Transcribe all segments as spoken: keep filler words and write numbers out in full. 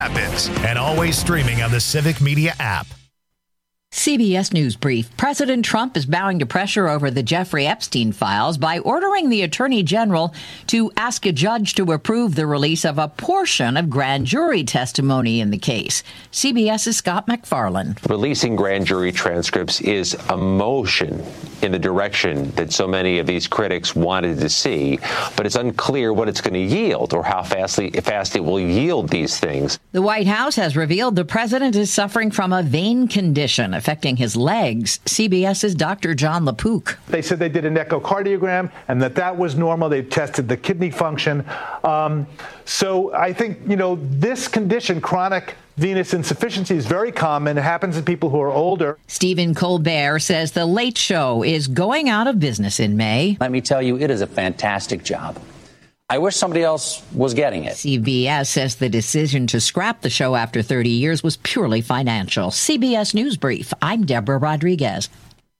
happens. And always streaming on the Civic Media app. C B S News Brief. President Trump is bowing to pressure over the Jeffrey Epstein files by ordering the Attorney General to ask a judge to approve the release of a portion of grand jury testimony in the case. CBS's Scott MacFarlane. Releasing grand jury transcripts is a motion in the direction that so many of these critics wanted to see, but it's unclear what it's going to yield or how fastly, fast it will yield these things. The White House has revealed the president is suffering from a vein condition affecting his legs. CBS's Doctor John LaPook. They said they did an echocardiogram and that that was normal. They tested the kidney function. Um, so I think, you know, this condition, chronic venous insufficiency, is very common. It happens in people who are older. Stephen Colbert says The Late Show is going out of business in May. Let me tell you, it is a fantastic job. I wish somebody else was getting it. C B S says the decision to scrap the show after thirty years was purely financial. C B S News Brief. I'm Deborah Rodriguez.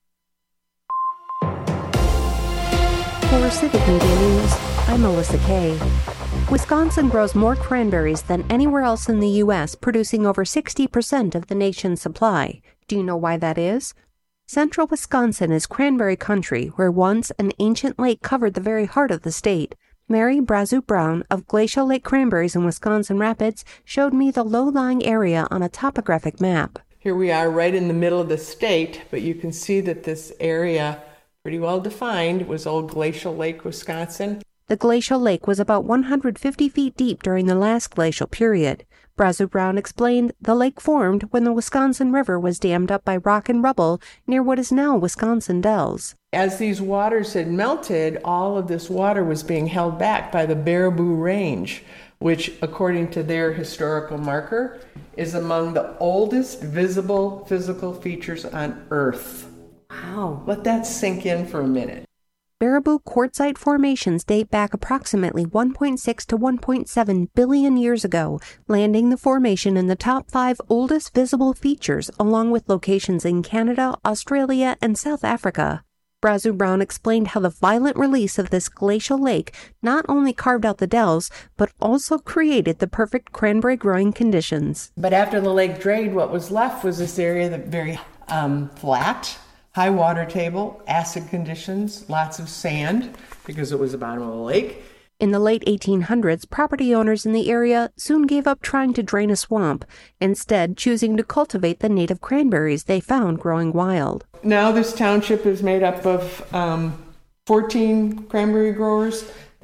For Civic Media News, I'm Melissa Kay. Wisconsin grows more cranberries than anywhere else in the U S, producing over sixty percent of the nation's supply. Do you know why that is? Central Wisconsin is cranberry country, where once an ancient lake covered the very heart of the state. Mary Brazu Brown of Glacial Lake Cranberries in Wisconsin Rapids showed me the low-lying area on a topographic map. Here we are right in the middle of the state, but you can see that this area, pretty well defined, was old Glacial Lake, Wisconsin. The glacial lake was about one hundred fifty feet deep during the last glacial period. Brazu Brown explained the lake formed when the Wisconsin River was dammed up by rock and rubble near what is now Wisconsin Dells. As these waters had melted, all of this water was being held back by the Baraboo Range, which, according to their historical marker, is among the oldest visible physical features on Earth. Wow, let that sink in for a minute. Baraboo quartzite formations date back approximately one point six to one point seven billion years ago, landing the formation in the top five oldest visible features, along with locations in Canada, Australia, and South Africa. Brazu Brown explained how the violent release of this glacial lake not only carved out the dells, but also created the perfect cranberry growing conditions. But after the lake drained, what was left was this area that very um, flat, high water table, acid conditions, lots of sand, because it was the bottom of the lake. In the late eighteen hundreds, property owners in the area soon gave up trying to drain a swamp, instead choosing to cultivate the native cranberries they found growing wild. Now this township is made up of um, fourteen cranberry growers.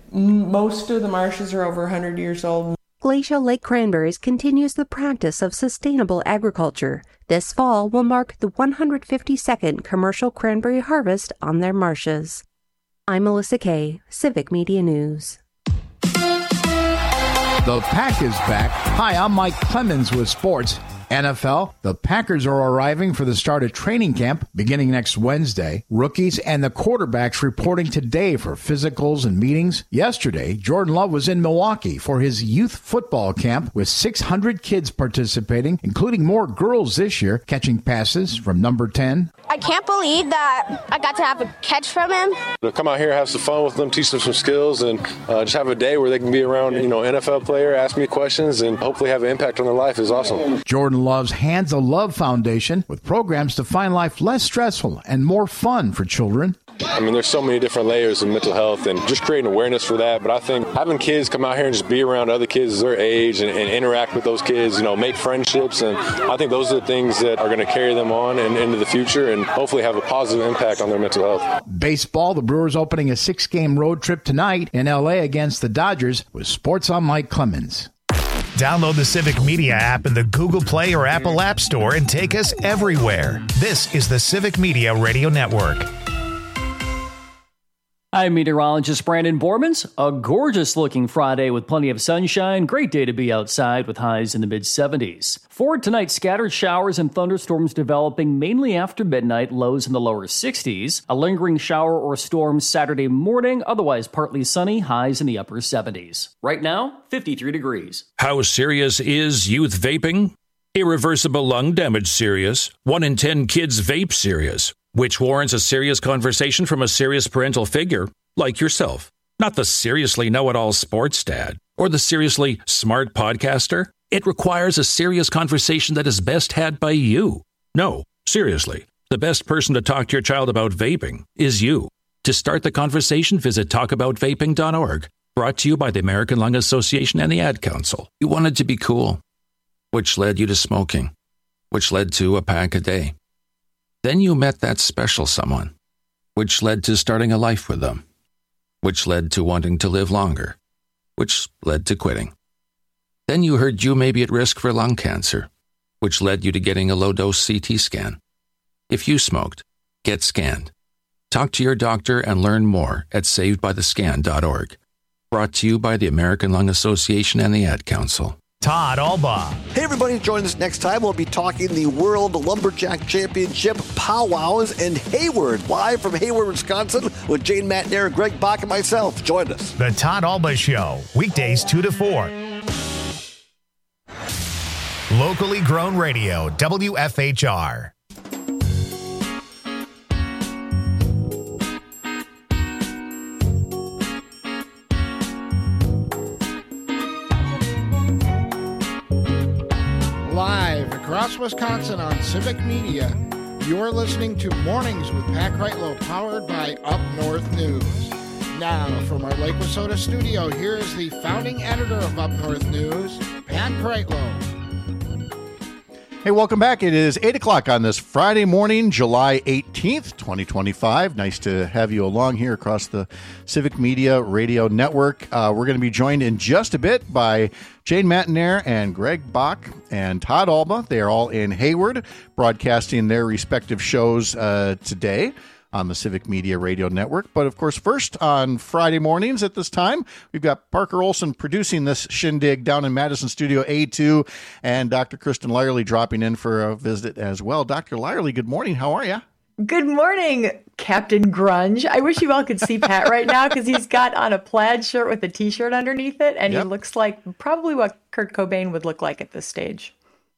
Most of the marshes are over one hundred years old. Glacial Lake Cranberries continues the practice of sustainable agriculture. This fall will mark the one hundred fifty-second commercial cranberry harvest on their marshes. I'm Melissa Kay, Civic Media News. The Pack is back. Hi, I'm Mike Clemens with sports. N F L, the Packers are arriving for the start of training camp beginning next Wednesday. Rookies and the quarterbacks reporting today for physicals and meetings. Yesterday, Jordan Love was in Milwaukee for his youth football camp with six hundred kids participating, including more girls this year, catching passes from number ten. I can't believe that I got to have a catch from him. To come out here, have some fun with them, teach them some skills, and uh, just have a day where they can be around, you know, N F L player, ask me questions, and hopefully have an impact on their life is awesome. Jordan Love's Hands of Love Foundation with programs to find life less stressful and more fun for children. I mean, there's so many different layers of mental health and just creating awareness for that. But I think having kids come out here and just be around other kids their age and, and interact with those kids, you know, make friendships. And I think those are the things that are going to carry them on and into the future and hopefully have a positive impact on their mental health. Baseball, the Brewers opening a six-game road trip tonight in L A against the Dodgers with Sports on Mike Clemens. Download the Civic Media app in the Google Play or Apple App Store and take us everywhere. This is the Civic Media Radio Network. I'm meteorologist Brandon Bormans. A gorgeous-looking Friday with plenty of sunshine. Great day to be outside with highs in the mid-seventies. For tonight, scattered showers and thunderstorms developing mainly after midnight, lows in the lower sixties. A lingering shower or storm Saturday morning, otherwise partly sunny, highs in the upper seventies. Right now, fifty-three degrees. How serious is youth vaping? Irreversible lung damage serious. One in ten kids vape serious. Which warrants a serious conversation from a serious parental figure, like yourself. Not the seriously know-it-all sports dad, or the seriously smart podcaster. It requires a serious conversation that is best had by you. No, seriously, the best person to talk to your child about vaping is you. To start the conversation, visit talk about vaping dot org. Brought to you by the American Lung Association and the Ad Council. You wanted to be cool, which led you to smoking, which led to a pack a day. Then you met that special someone, which led to starting a life with them, which led to wanting to live longer, which led to quitting. Then you heard you may be at risk for lung cancer, which led you to getting a low-dose C T scan. If you smoked, get scanned. Talk to your doctor and learn more at saved by the scan dot org. Brought to you by the American Lung Association and the Ad Council. Todd Alba. Hey, everybody, join us next time. We'll be talking the World Lumberjack Championship powwows in Hayward, live from Hayward, Wisconsin, with Jane Matnair, Greg Bach, and myself. Join us. The Todd Alba Show, weekdays two to four. Locally grown radio, W F H R. Live across Wisconsin on Civic Media, you're listening to Mornings with Pat Kreitlow, powered by Up North News. Now, from our Lake Wissota studio, here is the founding editor of Up North News, Pat Kreitlow. Hey, welcome back. It is eight o'clock on this Friday morning, July eighteenth, twenty twenty-five. Nice to have you along here across the Civic Media Radio Network. Uh, we're going to be joined in just a bit by Jane Matnair and Greg Bach and Todd Alba. They are all in Hayward, broadcasting their respective shows uh, today on the Civic Media Radio Network. But, of course, first on Friday mornings at this time, we've got Parker Olson producing this shindig down in Madison Studio A two, and Doctor Kristen Lyerly dropping in for a visit as well. Doctor Lyerly, good morning. How are you? Good morning, Captain Grunge. I wish you all could see Pat right now because he's got on a plaid shirt with a T-shirt underneath it, and yep. He looks like probably what Kurt Cobain would look like at this stage.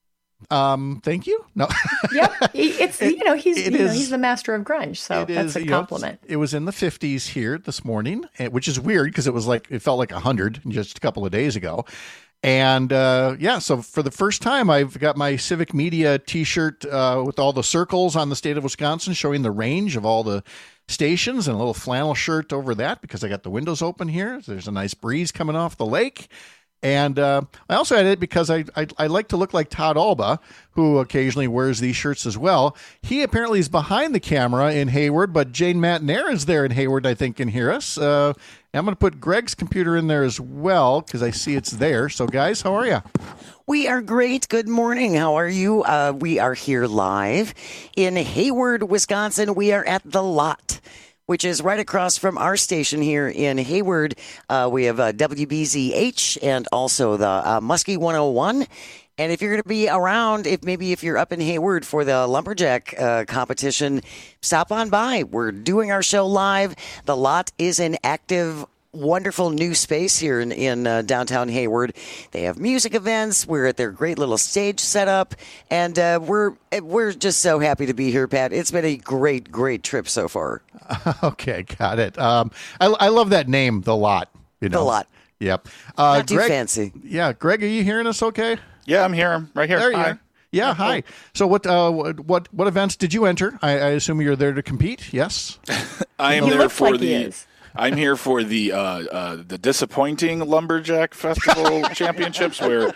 Um, thank you. No. Yep. It's, you know, he's, it you know, is, he's the master of grunge. So that's is, a compliment. Know, it was in the fifties here this morning, which is weird because it was like, it felt like a hundred just a couple of days ago. And, uh, yeah, so for the first time, I've got my Civic Media T-shirt, uh, with all the circles on the state of Wisconsin showing the range of all the stations, and a little flannel shirt over that because I got the windows open here. There's a nice breeze coming off the lake. And uh, I also had it because I, I I like to look like Todd Alba, who occasionally wears these shirts as well. He apparently is behind the camera in Hayward, but Jane Matnair is there in Hayward, I think, can hear us. Uh, I'm going to put Greg's computer in there as well because I see it's there. So, guys, how are you? We are great. Good morning. How are you? Uh, we are here live in Hayward, Wisconsin. We are at The Lot, which is right across from our station here in Hayward. Uh, we have uh, W B Z H and also the uh, Muskie one oh one. And if you're going to be around, if maybe if you're up in Hayward for the Lumberjack uh, competition, stop on by. We're doing our show live. The Lot is an active, wonderful new space here in, in uh, downtown Hayward. They have music events. We're at their great little stage setup, and uh, we're we're just so happy to be here, Pat. It's been a great, great trip so far. Okay, got it. Um, I, I love that name, The Lot. You know? The Lot. Yep. Uh, Not too Greg, fancy. Yeah, Greg, are you hearing us okay? Yeah, I'm here. I'm right here. There you hi. are. Yeah, hi. So what uh, what what events did you enter? I, I assume you're there to compete, yes? I am he there for like the I'm here for the uh, uh, the disappointing Lumberjack Festival Championships, where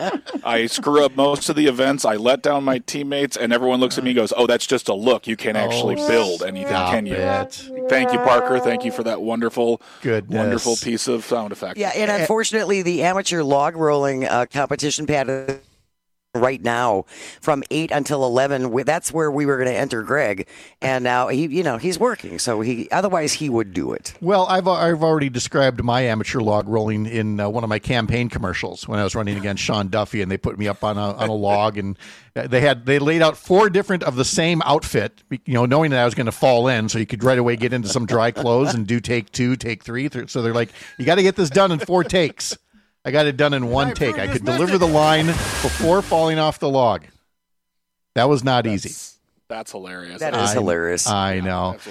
I screw up most of the events. I let down my teammates, and everyone looks at me and goes, "Oh, that's just a look. You can't actually oh, build anything, can you?" It. Thank you, Parker. Thank you for that wonderful, Goodness. wonderful piece of sound effect. Yeah, and unfortunately, the amateur log rolling uh, competition, Pat, right now from eight until eleven, that's where we were going to enter Greg, and now he you know he's working, so he otherwise he would do it. Well, I've I've already described my amateur log rolling in uh, one of my campaign commercials when I was running against Sean Duffy, and they put me up on a on a log, and they had they laid out four different of the same outfit, you know, knowing that I was going to fall in, so you could right away get into some dry clothes and do take two, take three. So they're like, you got to get this done in four takes. I got it done in one take. I could deliver the line before falling off the log. That was not that's, easy. That's hilarious. That is I, hilarious. I know.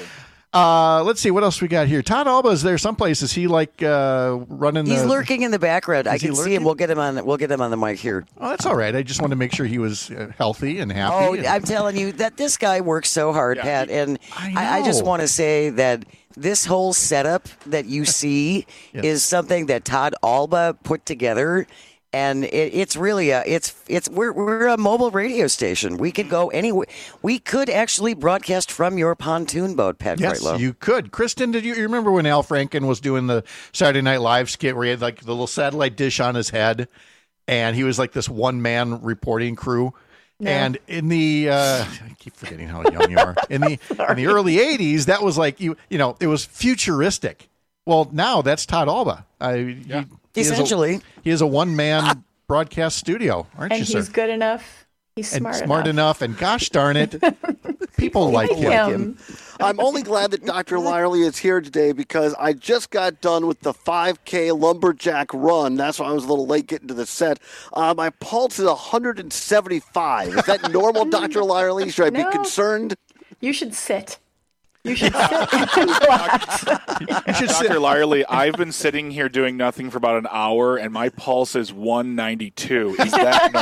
Uh, let's see what else we got here. Todd Alba is there someplace. Is he like uh, running? He's the, lurking in the background. I can see lurking? him. We'll get him on. We'll get him on the mic here. Oh, that's all right. I just wanted to make sure he was uh, healthy and happy. Oh, and... I'm telling you that this guy works so hard, yeah, Pat. And I, I, I just want to say that this whole setup that you see yeah. is something that Todd Alba put together. And it, it's really a, it's, it's, we're, we're a mobile radio station. We could go anywhere. We could actually broadcast from your pontoon boat, Pat Yes, Kreitlow. you could. Kristen, did you, you remember when Al Franken was doing the Saturday Night Live skit where he had like the little satellite dish on his head and he was like this one man reporting crew? No. And in the, uh, I keep forgetting how young you are. In the, in the early eighties, that was like, you, you know, it was futuristic. Well, now that's Todd Alba. I, yeah. he, He Essentially, is a, he is a one-man broadcast studio, aren't and you, sir? And he's good enough. He's smart, and smart enough. enough. And gosh darn it, people like him. him. I'm only glad that Doctor Lyerly is here today because I just got done with the five K Lumberjack run. That's why I was a little late getting to the set. Uh, my pulse is one seventy-five. Is that normal, Doctor Lyerly? Should I no. be concerned? You should sit. You should sit and relax. Doctor Lyerly, I've been sitting here doing nothing for about an hour, and my pulse is one ninety-two. Is that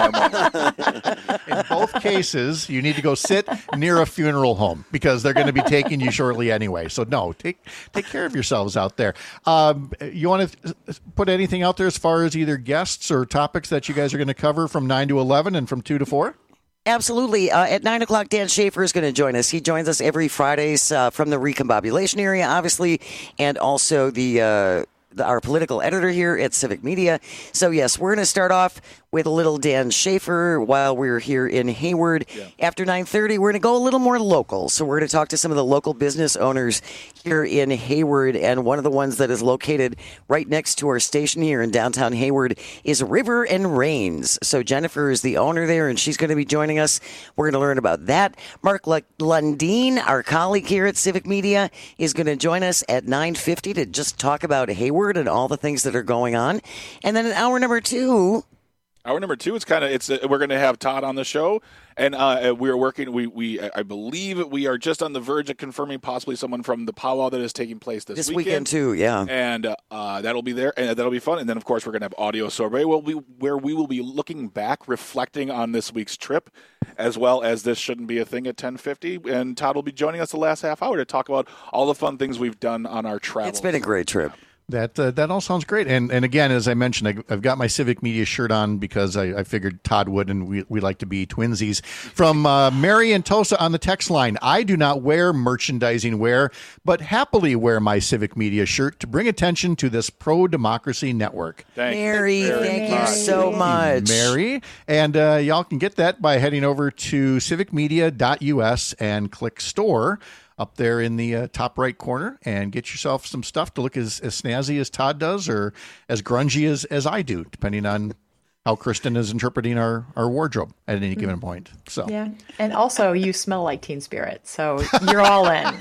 normal? In both cases, you need to go sit near a funeral home because they're going to be taking you shortly anyway. So, no, take take care of yourselves out there. Um, you want to put anything out there as far as either guests or topics that you guys are going to cover from nine to eleven and from two to four? Absolutely. Uh, at nine o'clock, Dan Schaefer is going to join us. He joins us every Fridays uh, from the recombobulation area, obviously, and also the, uh, the our political editor here at Civic Media. So, yes, we're going to start off with a little Dan Schaefer while we're here in Hayward. Yeah. After nine thirty, we're going to go a little more local. So we're going to talk to some of the local business owners here in Hayward. And one of the ones that is located right next to our station here in downtown Hayward is River and Rains. So Jennifer is the owner there, and she's going to be joining us. We're going to learn about that. Mark L- Lundeen, our colleague here at Civic Media, is going to join us at nine fifty to just talk about Hayward and all the things that are going on. And then in hour number two... Hour number two, it's kind of it's. Uh, we're going to have Todd on the show, and uh, we are working. We we I believe we are just on the verge of confirming possibly someone from the powwow that is taking place this, this weekend. weekend too. Yeah, and uh, uh, that'll be there, and that'll be fun. And then of course we're going to have audio sorbet, will be where we will be looking back, reflecting on this week's trip, as well as this shouldn't be a thing at ten fifty. And Todd will be joining us the last half hour to talk about all the fun things we've done on our travel. It's been a great trip. That uh, that all sounds great. And and again, as I mentioned, I, I've got my Civic Media shirt on because I, I figured Todd would, and we, we like to be twinsies. From uh, Mary and Tosa on the text line, I do not wear merchandising wear, but happily wear my Civic Media shirt to bring attention to this pro-democracy network. Thank Mary, you thank much. you so much. Mary. And uh, y'all can get that by heading over to civic media dot u s and click store up there in the uh, top right corner and get yourself some stuff to look as, as snazzy as Todd does or as grungy as, as I do, depending on how Kristen is interpreting our, our wardrobe at any given mm. point. So yeah. And also you smell like Teen Spirit, so you're all in.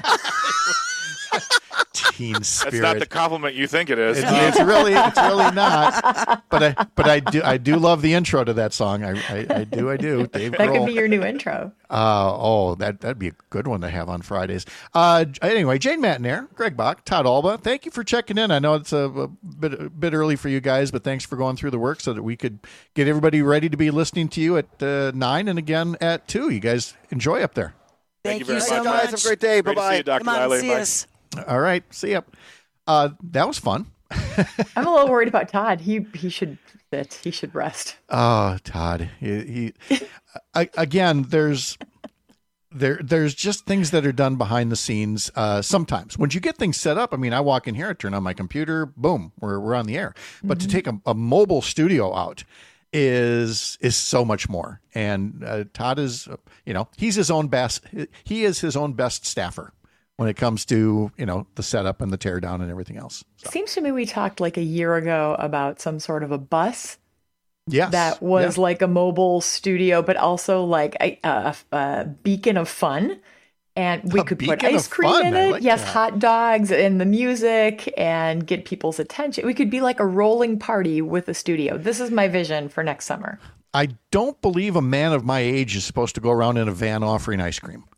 Teen Spirit. That's not the compliment you think it is. It's, it's really, it's really not. But I, but I do, I do love the intro to that song. I, I, I do, I do. Dave that Grohl. could be your new intro. Uh, oh, that that'd be a good one to have on Fridays. Uh, anyway, Jane Matnair, Greg Bach, Todd Alba, thank you for checking in. I know it's a, a bit a bit early for you guys, but thanks for going through the work so that we could get everybody ready to be listening to you at uh, nine and again at two. You guys enjoy up there. Thank, thank you, you very so much. much. Guys, have a great day. Great Bye-bye. to see you, Doctor Come on, Lyerly. see Bye. us. All right, see ya. Uh, that was fun. I'm a little worried about Todd. He he should sit. He should rest. Oh, Todd. He, he I, again. There's there there's just things that are done behind the scenes. Uh, sometimes when you get things set up, I mean, I walk in here, I turn on my computer, boom, we're we're on the air. But mm-hmm. to take a, a mobile studio out is is so much more. And uh, Todd is, uh, you know, he's his own best. He is his own best staffer when it comes to, you know, the setup and the teardown and everything else. So. Seems to me we talked like a year ago about some sort of a bus. Yes. That was yeah. like a mobile studio, but also like a, a, a beacon of fun. And we a could put ice cream fun. in it. Like yes, that. hot dogs and the music and get people's attention. We could be like a rolling party with a studio. This is my vision for next summer. I don't believe a man of my age is supposed to go around in a van offering ice cream.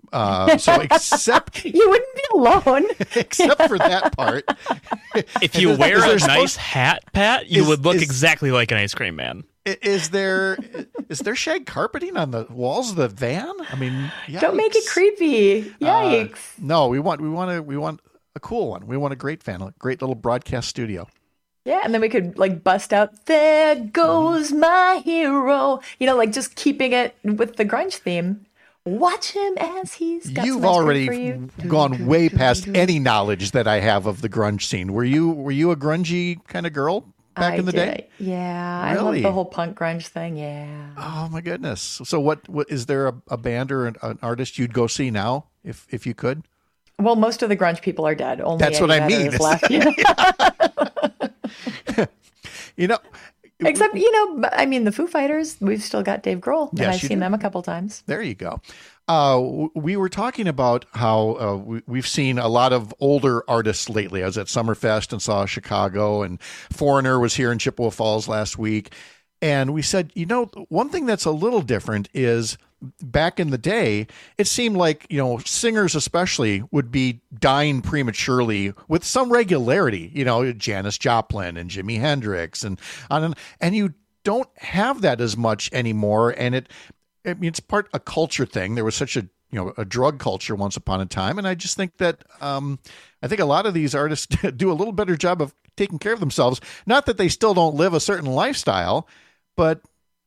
Uh, so except you wouldn't be alone, except for that part. If you is, wear is a nice supposed, hat, Pat, you is, would look is, exactly like an ice cream man. Is there is there shag carpeting on the walls of the van? I mean, yikes. Don't make it creepy. Yikes! Uh, no, we want we want to we want a cool one. We want a great van, a great little broadcast studio. Yeah, and then we could like bust out "There Goes My Hero," you know, like just keeping it with the grunge theme. Watch him as he's got You've some ice cream already for you. gone way past any knowledge that I have of the grunge scene. Were you were you a grungy kind of girl back I in the did. day? Yeah, I Really? love the whole punk grunge thing. Yeah. Oh my goodness! So what? What is there a, a band or an, an artist you'd go see now if if you could? Well, most of the grunge people are dead. Only That's what I Eddie mean. Vedder is left. You know, Except, you know, I mean, the Foo Fighters, we've still got Dave Grohl, and Yes, I've you seen do. them a couple times. there you go. Uh, w- we were talking about how uh, we, we've seen a lot of older artists lately. I was at Summerfest and saw Chicago, and Foreigner was here in Chippewa Falls last week. And we said, you know, one thing that's a little different is back in the day, it seemed like, you know, singers especially would be dying prematurely with some regularity, you know, Janis Joplin and Jimi Hendrix and on, and you don't have that as much anymore. And it, I mean, it's part a culture thing. There was such a, you know, a drug culture once upon a time. And I just think that, um, I think a lot of these artists do a little better job of taking care of themselves. Not that they still don't live a certain lifestyle, but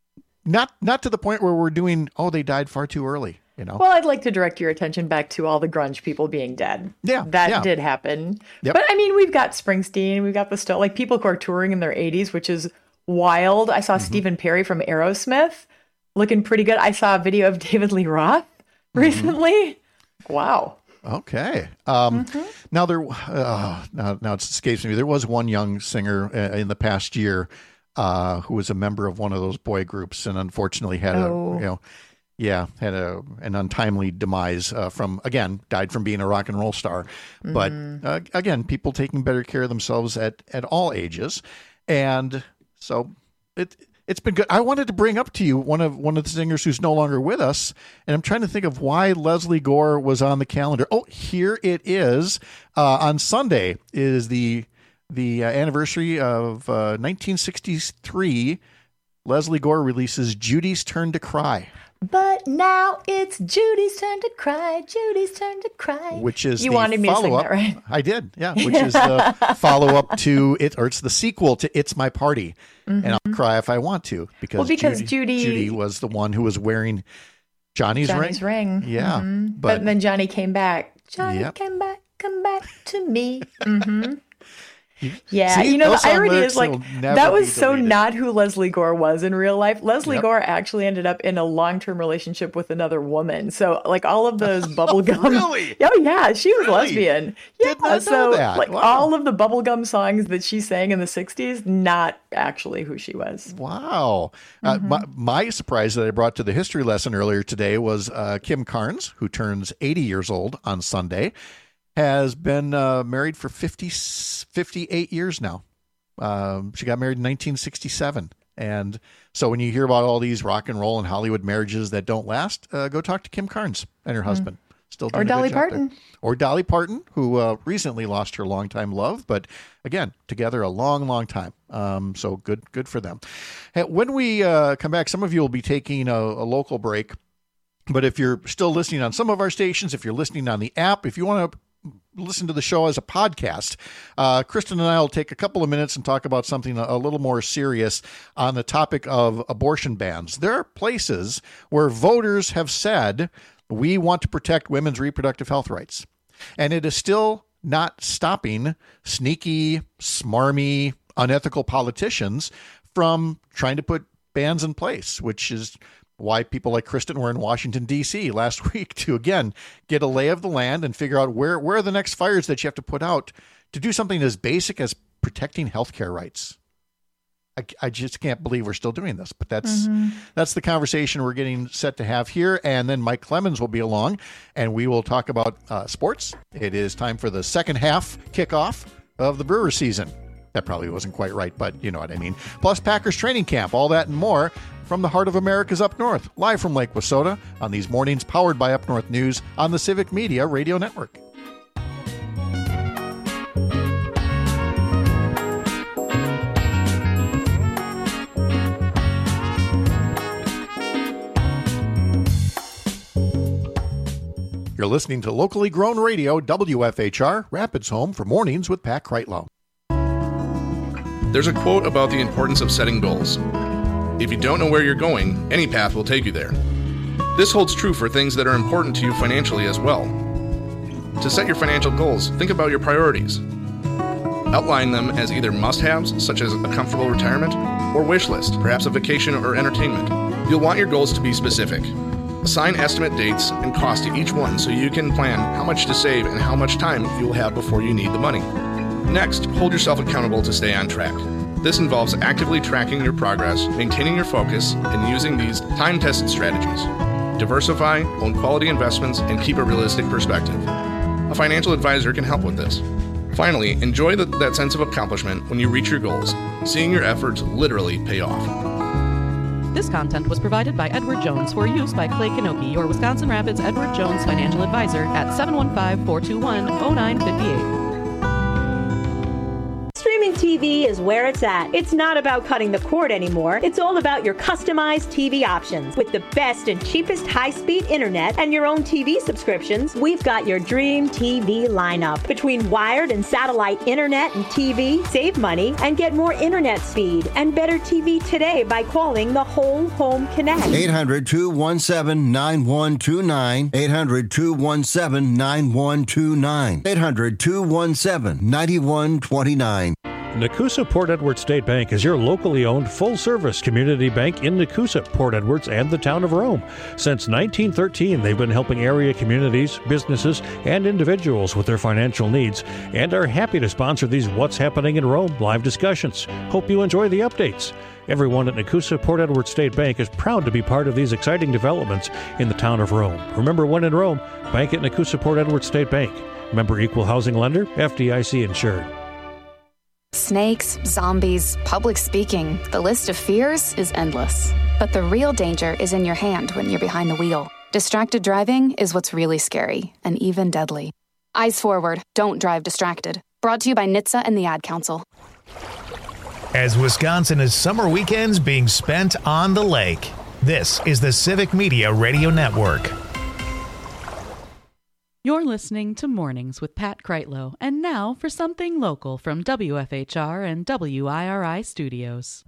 not not to the point where we're doing, oh, they died far too early, you know? Well, I'd like to direct your attention back to all the grunge people being dead. Yeah, That yeah. did happen. Yep. But I mean, we've got Springsteen, we've got the still like people who are touring in their eighties, which is wild. I saw Mm-hmm. Stephen Perry from Aerosmith looking pretty good. I saw a video of David Lee Roth Mm-hmm. recently. Wow. Okay. Um, Mm-hmm. Now there, uh, now, now it escapes me. There was one young singer uh, in the past year uh, who was a member of one of those boy groups, and unfortunately had Oh. a, you know, yeah, had a an untimely demise uh, from again died from being a rock and roll star. But Mm-hmm. uh, again, people taking better care of themselves at at all ages, and so it. It's been good. I wanted to bring up to you one of one of the singers who's no longer with us, and I'm trying to think of why Leslie Gore was on the calendar. Oh, here it is. Uh, on Sunday is the the uh, anniversary of uh, nineteen sixty-three. Leslie Gore releases "Judy's Turn to Cry," But now it's Judy's turn to cry. Judy's turn to cry. which is you the wanted me to sing follow-up. that, right? I did, yeah. Which is the follow-up to it, or it's the sequel to "It's My Party," and I'll cry if I want to because, Well, because Judy, Judy- Judy was the one who was wearing Johnny's, Johnny's ring. Yeah, Mhm. but, But, then Johnny came back. Johnny Yep. came back, come back to me. hmm Yeah, See, you know, those the song irony lyrics is like will never that be was so deleted. not who Leslie Gore was in real life. Leslie Yep. Gore actually ended up in a long-term relationship with another woman. So like all of those bubblegum really? Oh yeah, she was Really? lesbian. Yeah, Did not know so that. like Wow. all of the bubblegum songs that she sang in the sixties, not actually who she was. Wow. Uh, Mm-hmm. my, my surprise that I brought to the history lesson earlier today was uh, Kim Carnes, who turns eighty years old on Sunday, has been uh, married for fifty, fifty-eight years now. Um, she got married in nineteen sixty-seven. And so when you hear about all these rock and roll and Hollywood marriages that don't last, uh, go talk to Kim Carnes and her husband. Still doing Or a good Dolly job there. Parton. Or Dolly Parton, who uh, recently lost her longtime love, but again, together a long, long time. Um, so good, good for them. Hey, when we uh, come back, some of you will be taking a, a local break. But if you're still listening on some of our stations, if you're listening on the app, if you want to listen to the show as a podcast, uh, Kristen and I will take a couple of minutes and talk about something a, a little more serious on the topic of abortion bans. There are places where voters have said, we want to protect women's reproductive health rights. And it is still not stopping sneaky, smarmy, unethical politicians from trying to put bans in place, which is why people like Kristen were in Washington, D C last week to, again, get a lay of the land and figure out where, where are the next fires that you have to put out to do something as basic as protecting healthcare rights. I, I just can't believe we're still doing this, but that's Mm-hmm. that's the conversation we're getting set to have here. And then Mike Clemens will be along, and we will talk about uh, sports. It is time for the second half kickoff of the Brewer season. That probably wasn't quite right, but you know what I mean. Plus Packers training camp, all that and more from from the heart of America's Up North, live from Lake Wissota on these mornings powered by Up North News on the Civic Media Radio Network. You're listening to locally grown radio, W F H R, Rapids Home for Mornings with Pat Kreitlow. There's a quote about the importance of setting goals. If you don't know where you're going, any path will take you there. This holds true for things that are important to you financially as well. To set your financial goals, think about your priorities. Outline them as either must-haves, such as a comfortable retirement, or wish list, perhaps a vacation or entertainment. You'll want your goals to be specific. Assign estimate dates and cost to each one so you can plan how much to save and how much time you will have before you need the money. Next, hold yourself accountable to stay on track. This involves actively tracking your progress, maintaining your focus, and using these time-tested strategies. Diversify, own quality investments, and keep a realistic perspective. A financial advisor can help with this. Finally, enjoy the, that sense of accomplishment when you reach your goals, seeing your efforts literally pay off. This content was provided by Edward Jones for use by Clay Kanoki, your Wisconsin Rapids Edward Jones financial advisor at seven one five, four two one, zero nine five eight. Streaming T V is where it's at. It's not about cutting the cord anymore. It's all about your customized T V options. With the best and cheapest high-speed internet and your own T V subscriptions, we've got your dream T V lineup. Between wired and satellite internet and T V, save money and get more internet speed and better T V today by calling the Whole Home Connect. eight hundred, two one seven, nine one two nine. eight hundred, two one seven, nine one two nine. eight hundred, two one seven, nine one two nine. Nakusa Port Edwards State Bank is your locally owned full-service community bank in Nakusa, Port Edwards, and the town of Rome. Since nineteen thirteen, they've been helping area communities, businesses, and individuals with their financial needs, and are happy to sponsor these What's Happening in Rome live discussions. Hope you enjoy the updates. Everyone at Nakusa Port Edwards State Bank is proud to be part of these exciting developments in the town of Rome. Remember, when in Rome, bank at Nakusa Port Edwards State Bank. Member Equal Housing Lender, F D I C insured. Snakes, zombies, public speaking, the list of fears is endless. But the real danger is in your hand when you're behind the wheel. Distracted driving is what's really scary and even deadly. Eyes forward, don't drive distracted. Brought to you by N H T S A and the Ad Council. As Wisconsin is summer weekends being spent on the lake, this is the Civic Media Radio Network. You're listening to Mornings with Pat Kreitlow, and now for something local from W F H R and W I R I Studios.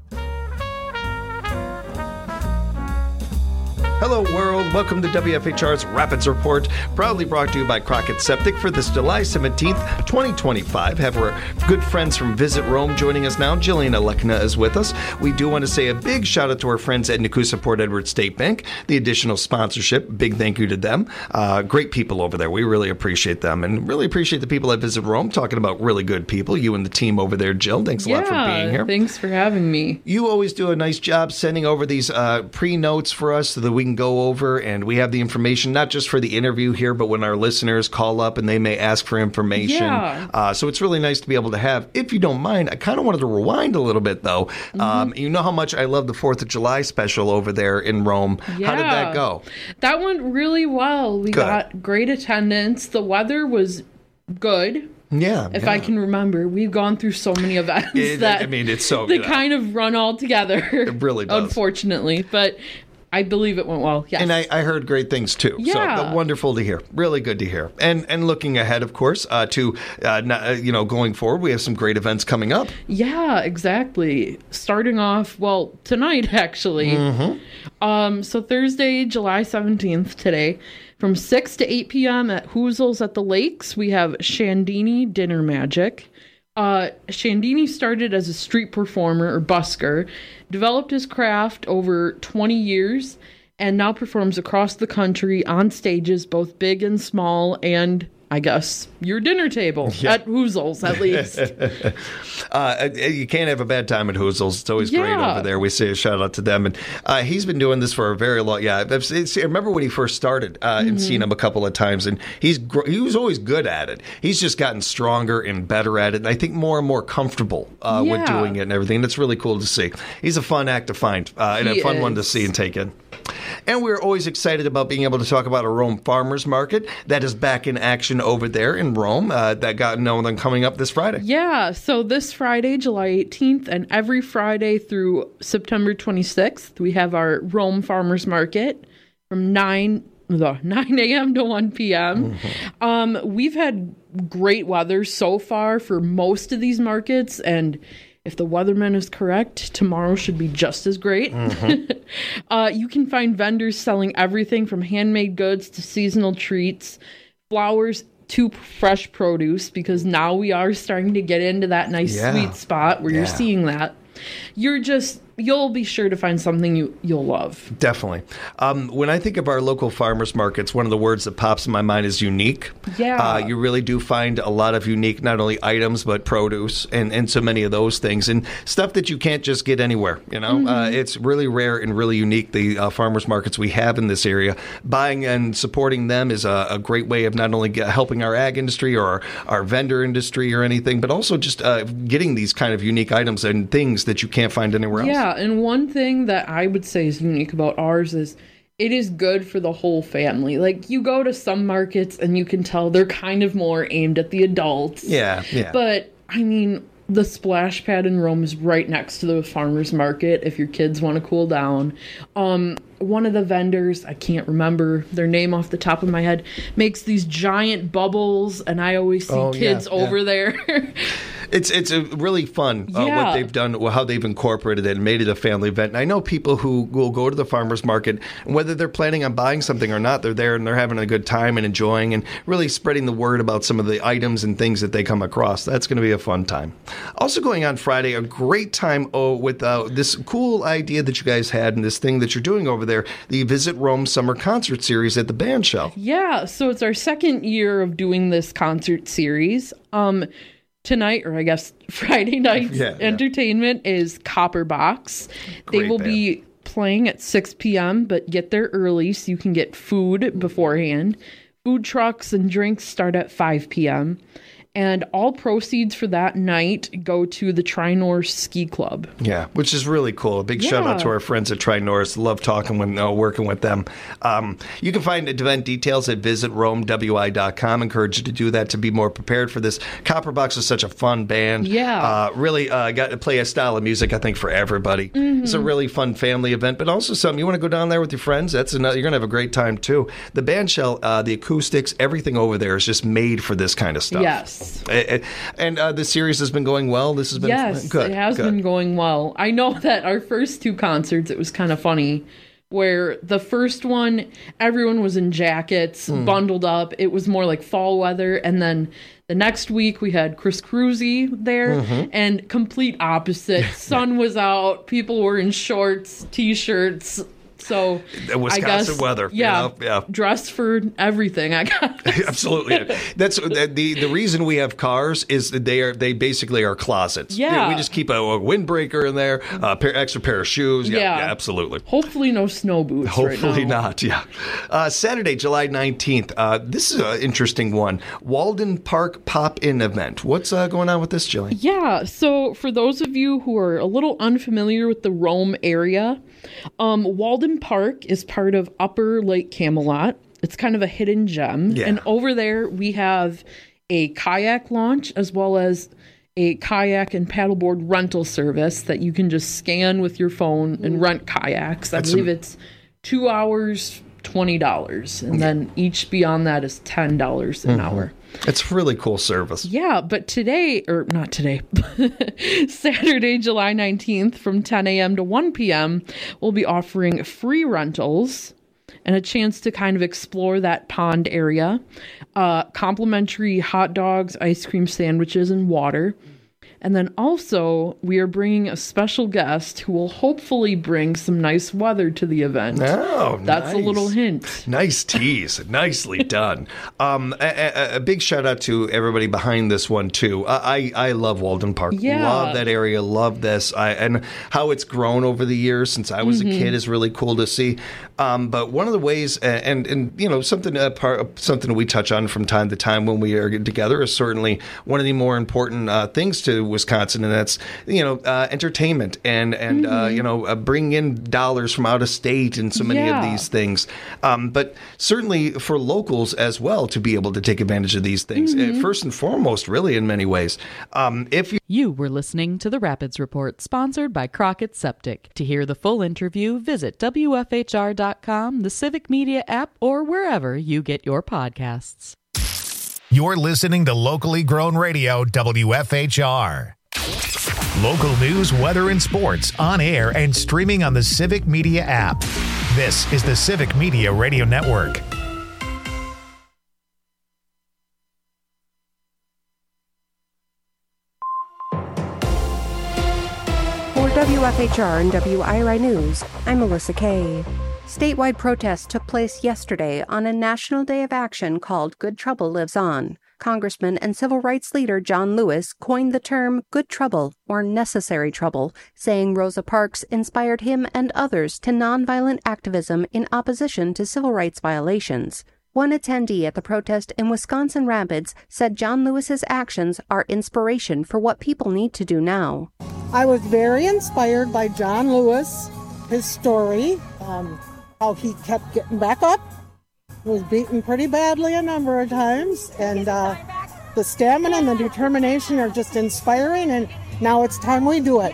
Hello, world. Welcome to W F H R's Rapids Report, proudly brought to you by Crockett Septic for this July seventeenth, twenty twenty-five. Have our good friends from Visit Rome joining us now. Jillian Alekna is with us. We do want to say a big shout out to our friends at Nakusa Port Edwards State Bank, the additional sponsorship. Big thank you to them. Uh, great people over there. We really appreciate them and really appreciate the people at Visit Rome talking about really good people. You and the team over there, Jill. Thanks a yeah, lot for being here. Thanks for having me. You always do a nice job sending over these uh, pre-notes for us so that we can go over and we have the information, not just for the interview here, but when our listeners call up and they may ask for information. Yeah. Uh, so it's really nice to be able to have. If you don't mind, I kind of wanted to rewind a little bit, though. Mm-hmm. Um, you know how much I love the fourth of July special over there in Rome. Yeah. How did that go? That went really well. We Good. got great attendance. The weather was good. Yeah. If yeah. I can remember. We've gone through so many events it, that I mean, it's so they you know, kind of run all together. It really does. Unfortunately. But I believe it went well. Yes. And I, I heard great things too. Yeah. So wonderful to hear. Really good to hear. And and looking ahead, of course, uh, to uh, not, you know going forward, we have some great events coming up. Yeah, exactly. Starting off, well, tonight actually. Mm-hmm. Um, so Thursday, July seventeenth, today, from six to eight p.m. at Hoozles at the Lakes, we have Shandini Dinner Magic. Uh, Shandini started as a street performer or busker, developed his craft over twenty years, and now performs across the country on stages, both big and small, and I guess, your dinner table Yeah. at Hoozles, at least. uh, you can't have a bad time at Hoozles. It's always great Yeah. over there. We say a shout out to them. And uh, he's been doing this for a very long. Yeah, I've seen, I remember when he first started uh, and Mhm. seen him a couple of times, and he's gr- he was always good at it. He's just gotten stronger and better at it, and I think more and more comfortable uh, with Yeah. doing it and everything. And it's really cool to see. He's a fun act to find uh, and He a fun one to is. see and take in. And we're always excited about being able to talk about a Rome Farmers Market that is back in action over there in Rome. Uh, that got known and coming up this Friday. Yeah, so this Friday, July eighteenth, and every Friday through September twenty-sixth, we have our Rome Farmers Market from nine a.m. to one p.m. Mm-hmm. Um, we've had great weather so far for most of these markets, and if the weatherman is correct, tomorrow should be just as great. Mm-hmm. uh, you can find vendors selling everything from handmade goods to seasonal treats, flowers to fresh produce, because now we are starting to get into that nice Yeah. sweet spot where Yeah. you're seeing that. You're just, you'll be sure to find something you, you'll love. Definitely. Um, when I think of our local farmers markets, one of the words that pops in my mind is unique. Yeah. Uh, you really do find a lot of unique, not only items, but produce and, and so many of those things and stuff that you can't just get anywhere. You know, Mhm. uh, it's really rare and really unique, the uh, farmers markets we have in this area. Buying and supporting them is a, a great way of not only get, helping our ag industry or our, our vendor industry or anything, but also just uh, getting these kind of unique items and things that you can't find anywhere else. Yeah, and one thing that I would say is unique about ours is it is good for the whole family. Like, you go to some markets and you can tell they're kind of more aimed at the adults. Yeah, yeah. But, I mean, the splash pad in Rome is right next to the farmer's market if your kids want to cool down. Um, one of the vendors, I can't remember their name off the top of my head, makes these giant bubbles, and I always see Oh, yeah, kids yeah. over there. It's it's a really fun uh, Yeah. what they've done, how they've incorporated it and made it a family event. And I know people who will go to the farmers market, and whether they're planning on buying something or not, they're there and they're having a good time and enjoying and really spreading the word about some of the items and things that they come across. That's going to be a fun time. Also going on Friday, a great time oh, with uh, this cool idea that you guys had and this thing that you're doing over there, the Visit Rome Summer Concert Series at the Band Shell. Yeah, so it's our second year of doing this concert series. Um, tonight, or I guess Friday night's Yeah, yeah. entertainment is Copper Box. They Great will band. be playing at six p.m., but get there early so you can get food beforehand. Food trucks and drinks start at five p.m. And all proceeds for that night go to the Tri-North Ski Club. Yeah, which is really cool. A big shout out Yeah. to our friends at Tri-North. Love talking with, uh, working with them. Um, you can find event details at visit rome w i dot com. Encourage you to do that to be more prepared for this. Copperbox is such a fun band. Yeah. Uh, really uh, got to play a style of music, I think, for everybody. Mhm. It's a really fun family event, but also something you want to go down there with your friends. That's another, you're going to have a great time, too. The band shell, uh, the acoustics, everything over there is just made for this kind of stuff. Yes. Uh, And uh, the series has been going well. This has been Yes, good. it has good. been going well. I know that our first two concerts, it was kind of funny, where the first one, everyone was in jackets, Mm. bundled up. It was more like fall weather. And then the next week, we had Chris Cruzy there, Mhm. and complete opposite. Sun was out, people were in shorts, t-shirts. So The Wisconsin I guess, weather, you yeah, know, yeah. dressed for everything. I got Absolutely. That's the, the the reason we have cars is that they are they basically are closets. Yeah. You know, we just keep a, a windbreaker in there, a pair, extra pair of shoes. Yeah, Yeah. yeah, absolutely. hopefully no snow boots. Hopefully right now. not. Yeah. Uh, Saturday, July nineteenth. Uh, this is an interesting one. Walden Park Pop-In event. What's uh, going on with this, Jillian? Yeah, so for those of you who are a little unfamiliar with the Rome area, um, Walden Park is part of Upper Lake Camelot. It's kind of a hidden gem. Yeah. And over there, we have a kayak launch as well as a kayak and paddleboard rental service that you can just scan with your phone and rent kayaks. I That's believe some- it's two hours, twenty dollars. And then each beyond that is ten dollars an Mhm. hour. It's really cool service. Yeah, but today, or not today, Saturday, July nineteenth from ten a.m. to one p.m., we'll be offering free rentals and a chance to kind of explore that pond area. Uh, complimentary hot dogs, ice cream sandwiches, and water. And then also, we are bringing a special guest who will hopefully bring some nice weather to the event. Oh, That's nice. a little hint. Nice tease. Nicely done. Um, a, a, a big shout out to everybody behind this one, too. I, I love Walden Park. Yeah. Love that area. Love this. I, and how it's grown over the years since I was Mhm. a kid is really cool to see. Um, but one of the ways, and, and you know, something, uh, part, something we touch on from time to time when we are together is certainly one of the more important uh, things to Wisconsin, and that's, you know, uh, entertainment and, and uh, you know, uh, bringing in dollars from out of state and so many Yeah. of these things. Um, but certainly for locals as well to be able to take advantage of these things. Mhm. Uh, first and foremost, really, in many ways. Um, if you You were listening to the Rapids Report, sponsored by Crockett Septic. To hear the full interview, visit W F H R dot com, the Civic Media app, or wherever you get your podcasts. You're listening to locally grown radio, W F H R. Local news, weather, and sports on air and streaming on the Civic Media app. This is the Civic Media Radio Network. For W F H R and W I R I News, I'm Melissa Kay. Statewide protests took place yesterday on a national day of action called Good Trouble Lives On. Congressman and civil rights leader John Lewis coined the term good trouble or necessary trouble, saying Rosa Parks inspired him and others to nonviolent activism in opposition to civil rights violations. One attendee at the protest in Wisconsin Rapids said John Lewis's actions are inspiration for what people need to do now. I was very inspired by John Lewis, his story, um, how he kept getting back up, was beaten pretty badly a number of times, and uh, the stamina and the determination are just inspiring, and now it's time we do it.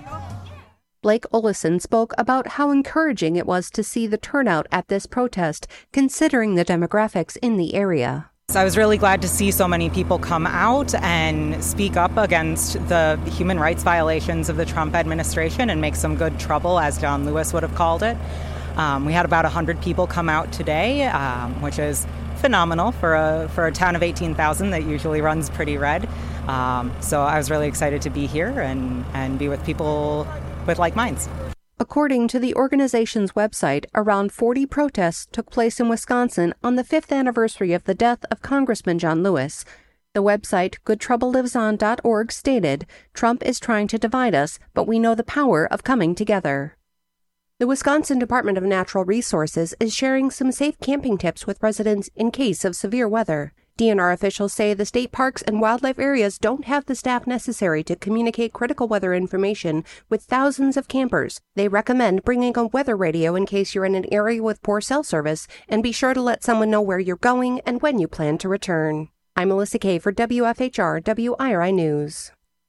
Blake Olison spoke about how encouraging it was to see the turnout at this protest, considering the demographics in the area. So I was really glad to see so many people come out and speak up against the human rights violations of the Trump administration and make some good trouble, as John Lewis would have called it. Um, we had about one hundred people come out today, um, which is phenomenal for a for a town of eighteen thousand that usually runs pretty red. Um, so I was really excited to be here and, and be with people with like minds. According to the organization's website, around forty protests took place in Wisconsin on the fifth anniversary of the death of Congressman John Lewis. The website good trouble lives on dot org stated, "Trump is trying to divide us, but we know the power of coming together." The Wisconsin Department of Natural Resources is sharing some safe camping tips with residents in case of severe weather. D N R officials say the state parks and wildlife areas don't have the staff necessary to communicate critical weather information with thousands of campers. They recommend bringing a weather radio in case you're in an area with poor cell service, and be sure to let someone know where you're going and when you plan to return. I'm Melissa Kay for W F H R W I R I News.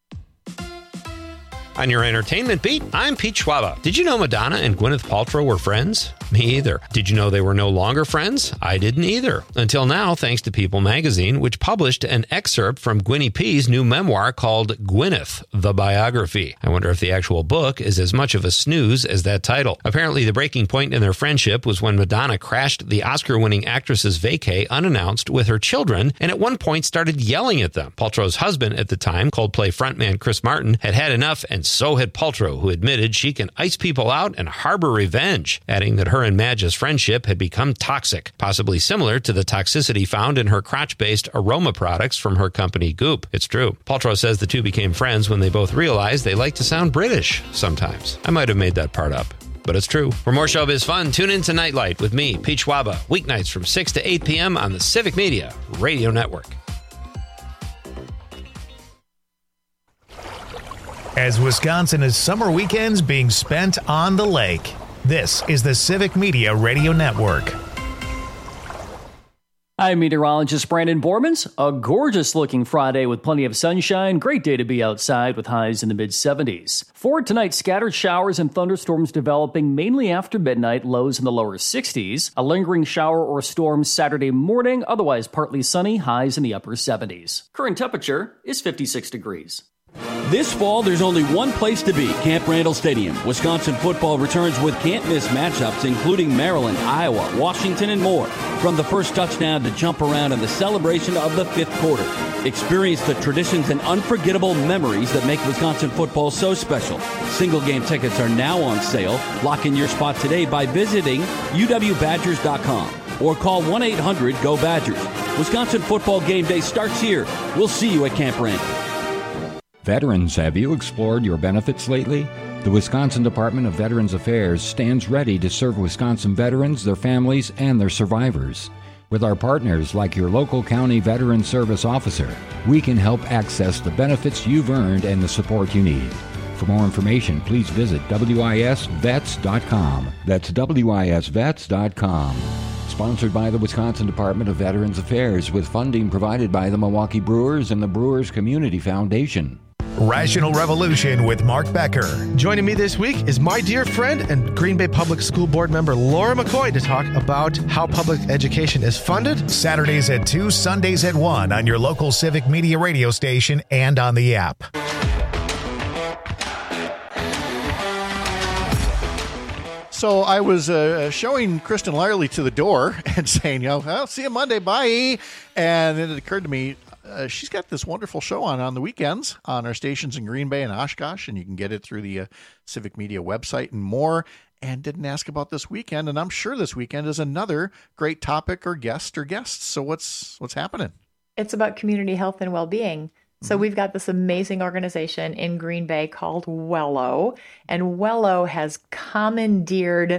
On your entertainment beat, I'm Pete Schwaba. Did you know Madonna and Gwyneth Paltrow were friends? Me either. Did you know they were no longer friends? I didn't either. Until now, thanks to People magazine, which published an excerpt from Gwynnie P's new memoir called Gwyneth, the Biography. I wonder if the actual book is as much of a snooze as that title. Apparently, the breaking point in their friendship was when Madonna crashed the Oscar-winning actress's vacay unannounced with her children, and at one point started yelling at them. Paltrow's husband at the time, Coldplay frontman Chris Martin, had had enough, and so had Paltrow, who admitted she can ice people out and harbor revenge, adding that her and Madge's friendship had become toxic, possibly similar to the toxicity found in her crotch-based aroma products from her company Goop. It's true. Paltrow says the two became friends when they both realized they like to sound British sometimes. I might have made that part up, but it's true. For more showbiz fun, tune in to Nightlight with me, Pete Schwaba, weeknights from six to eight p.m. on the Civic Media Radio Network. As Wisconsin is summer weekends being spent on the lake, this is the Civic Media Radio Network. I'm meteorologist Brandon Bormans. A gorgeous-looking Friday with plenty of sunshine. Great day to be outside with highs in the mid-seventies. For tonight, scattered showers and thunderstorms developing mainly after midnight, lows in the lower sixties. A lingering shower or storm Saturday morning, otherwise partly sunny, highs in the upper seventies. Current temperature is fifty-six degrees. This fall, there's only one place to be, Camp Randall Stadium. Wisconsin football returns with can't-miss matchups, including Maryland, Iowa, Washington, and more. From the first touchdown to jump around in the celebration of the fifth quarter. Experience the traditions and unforgettable memories that make Wisconsin football so special. Single-game tickets are now on sale. Lock in your spot today by visiting U W Badgers dot com or call one eight hundred G O Badgers. Wisconsin football game day starts here. We'll see you at Camp Randall. Veterans, have you explored your benefits lately? The Wisconsin Department of Veterans Affairs stands ready to serve Wisconsin veterans, their families, and their survivors. With our partners like your local county veteran service officer, we can help access the benefits you've earned and the support you need. For more information, please visit W I S vets dot com. That's W I S vets dot com. Sponsored by the Wisconsin Department of Veterans Affairs with funding provided by the Milwaukee Brewers and the Brewers Community Foundation. Rational Revolution with Mark Becker. Joining me this week is my dear friend and Green Bay Public School Board member Laura McCoy to talk about how public education is funded. Saturdays at two, Sundays at one on your local Civic Media radio station and on the app. So I was uh, showing Kristen Lyerly to the door and saying, you know, well, see you Monday, bye. And it occurred to me, Uh, she's got this wonderful show on on the weekends on our stations in Green Bay and Oshkosh, and you can get it through the uh, Civic Media website and more. And didn't ask about this weekend, and I'm sure this weekend is another great topic or guest or guests. So what's what's happening? It's about community health and well-being. So mm-hmm. we've got this amazing organization in Green Bay called Wello, and Wello has commandeered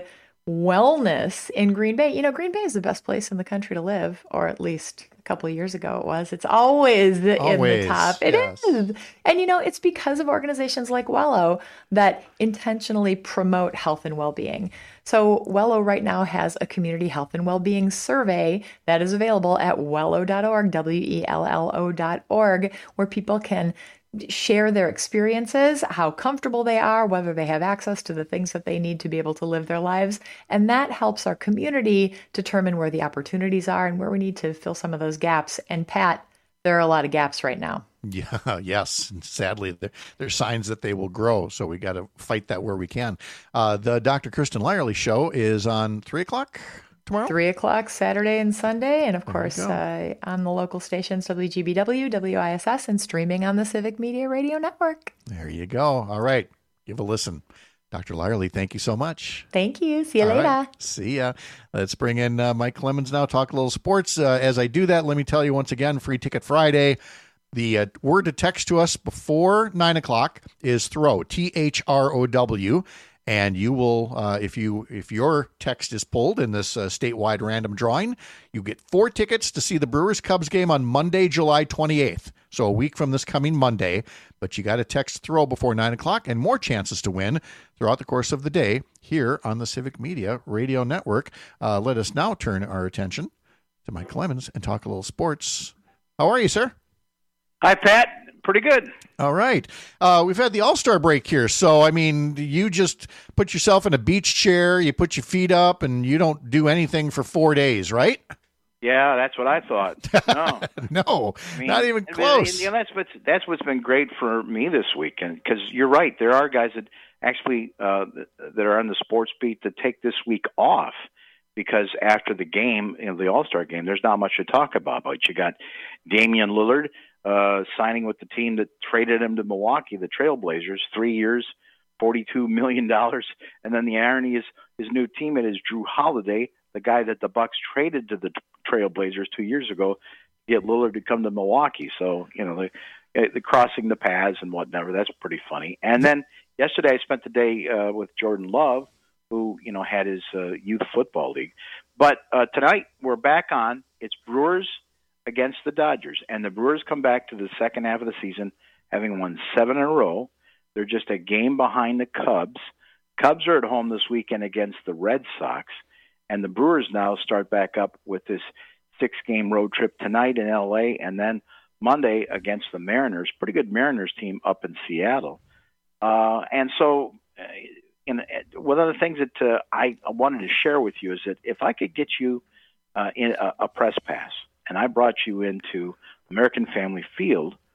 wellness in Green Bay. You know, Green Bay is the best place in the country to live, or at least a couple of years ago it was. It's always, always in the top. It yes. is. And, you know, it's because of organizations like Wello that intentionally promote health and well-being. So Wello right now has a community health and well-being survey that is available at wello dot org, W E L L O dot org, where people can share their experiences, how comfortable they are, whether they have access to the things that they need to be able to live their lives. And that helps our community determine where the opportunities are and where we need to fill some of those gaps. And Pat, there are a lot of gaps right now. Yeah, yes. And sadly, there, there's signs that they will grow. So we got to fight that where we can. Uh, the Doctor Kristen Lyerly show is on three o'clock. Tomorrow? three o'clock Saturday and Sunday. And of course, uh, on the local stations, W G B W, W I S S, and streaming on the Civic Media Radio Network. There you go. All right. Give a listen. Doctor Lyerly, thank you so much. Thank you. See you All later. Right. See ya. Let's bring in uh, Mike Clemens now, talk a little sports. Uh, as I do that, let me tell you once again, Free Ticket Friday. The uh, word to text to us before nine o'clock is throw, T H R O W. And you will, uh, if you if your text is pulled in this uh, statewide random drawing, you get four tickets to see the Brewers-Cubs game on Monday, July twenty-eighth. So a week from this coming Monday. But you got to text throw before nine o'clock and more chances to win throughout the course of the day here on the Civic Media Radio Network. Uh, let us now turn our attention to Mike Clemens and talk a little sports. How are you, sir? Hi, Pat. Pretty good. All right. Uh, we've had the All-Star break here. So, I mean, you just put yourself in a beach chair, you put your feet up, and you don't do anything for four days, right? Yeah, that's what I thought. No, no, I mean, not even close. You know, that's what's that's what's been great for me this weekend, because you're right. There are guys that actually uh, that are on the sports beat that take this week off because after the game, you know, the All-Star game, there's not much to talk about. But you got Damian Lillard uh, signing with the team that traded him to Milwaukee, the Trailblazers, three years, forty-two million dollars, and then the irony is his new teammate is Drew Holiday, the guy that the Bucks traded to the Trailblazers two years ago to get Lillard to come to Milwaukee. So, you know, the, the crossing the paths and whatnot, that's pretty funny. And then yesterday I spent the day uh, with Jordan Love, who, you know, had his uh, youth football league. But uh, tonight we're back on. It's Brewers against the Dodgers. And the Brewers come back to the second half of the season having won seven in a row. They're just a game behind the Cubs. Cubs are at home this weekend against the Red Sox. And the Brewers now start back up with this six-game road trip tonight in L A and then Monday against the Mariners, pretty good Mariners team up in Seattle. Uh, and so uh, in, uh, one of the things that uh, I wanted to share with you is that if I could get you uh, in a, a press pass and I brought you into American Family Field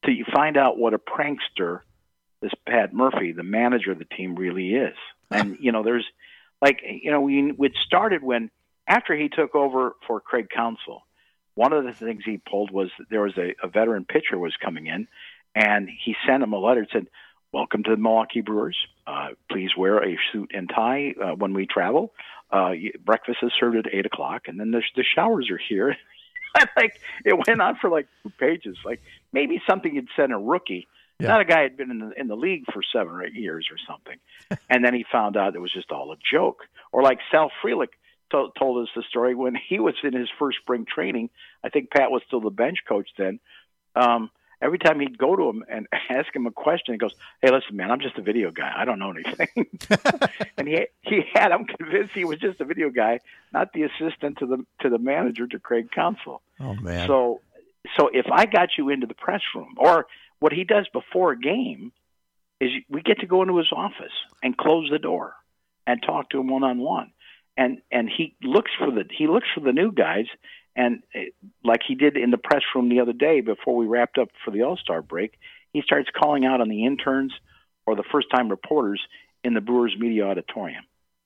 till you find out what a prankster this Pat Murphy, the manager of the team, really is. And, you know, there's like, you know, we, it started when, after he took over for Craig Counsell, one of the things he pulled was that there was a, a veteran pitcher was coming in, and he sent him a letter that said, "Welcome to the Milwaukee Brewers. Uh, please wear a suit and tie uh, when we travel. Uh, breakfast is served at eight o'clock, and then the, the showers are here." Like, it went on for like two pages. Like, maybe something you'd sent a rookie, yeah. not a guy who'd been in the, in the league for seven or eight years or something. And then he found out it was just all a joke. Or like Sal Frelick to, told us the story when he was in his first spring training. I think Pat was still the bench coach then. Um, every time he'd go to him and ask him a question, he goes, "Hey, listen, man, I'm just a video guy. I don't know anything." And he he had him convinced he was just a video guy, not the assistant to the to the manager, to Craig Counsell. Oh man! So so if I got you into the press room, or what he does before a game is we get to go into his office and close the door and talk to him one on one, and and he looks for the he looks for the new guys. And like he did in the press room the other day before we wrapped up for the All-Star break, he starts calling out on the interns or the first-time reporters in the Brewers media auditorium.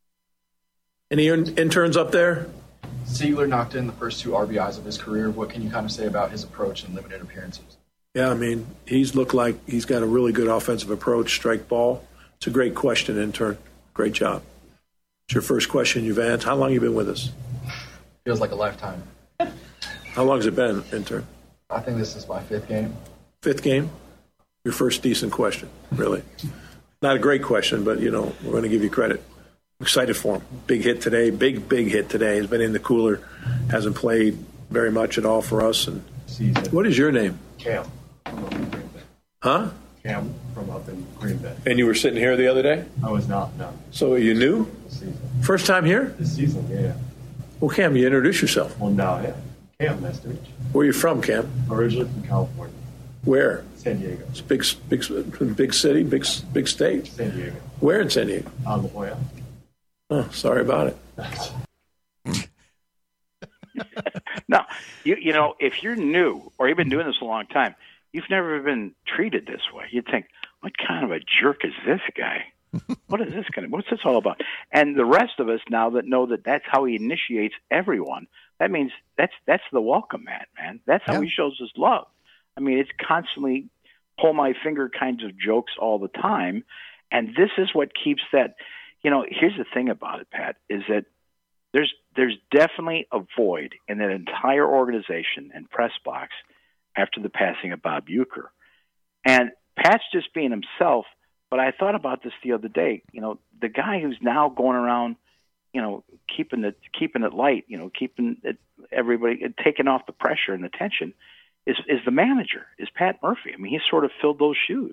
Any in- interns up there? Seigler knocked in the first two R B Is of his career. What can you kind of say about his approach and limited appearances? Yeah, I mean, he's looked like he's got a really good offensive approach, strike ball. It's a great question, intern. Great job. It's your first question you've answered. How long have you been with us? Feels like a lifetime. How long has it been, intern? I think this is my fifth game. Fifth game? Your first decent question, really. Not a great question, but, you know, we're going to give you credit. I'm excited for him. Big hit today. Big, big hit today. He's been in the cooler. Hasn't played very much at all for us. And Season. What is your name? Cam. From up in Green Bay. Huh? Cam from up in Green Bay. And you were sitting here the other day? I was not, no. So you knew? This season. First time here? This season, yeah. Well, Cam, you introduce yourself. Well, no, yeah. Cam, nice to meet you. Where are you from, Cam? Originally from California. Where? San Diego. It's a big, big, big city, big, big state. San Diego. Where in San Diego? On La Jolla. Oh, sorry about it. No, you you know, if you're new or you've been doing this a long time, you've never been treated this way. You'd think, what kind of a jerk is this guy? What is this going to, what's this all about? And the rest of us now that know that that's how he initiates everyone, that means that's that's the welcome mat, man. That's how yeah. he shows his love. I mean, it's constantly pull my finger kinds of jokes all the time. And this is what keeps that, you know, here's the thing about it, Pat, is that there's there's definitely a void in that entire organization and press box after the passing of Bob Uecker. And Pat's just being himself. But I thought about this the other day. You know, the guy who's now going around, you know, keeping it keeping it light, you know, keeping it, everybody taking off the pressure and the tension, is is the manager, is Pat Murphy. I mean, he's sort of filled those shoes.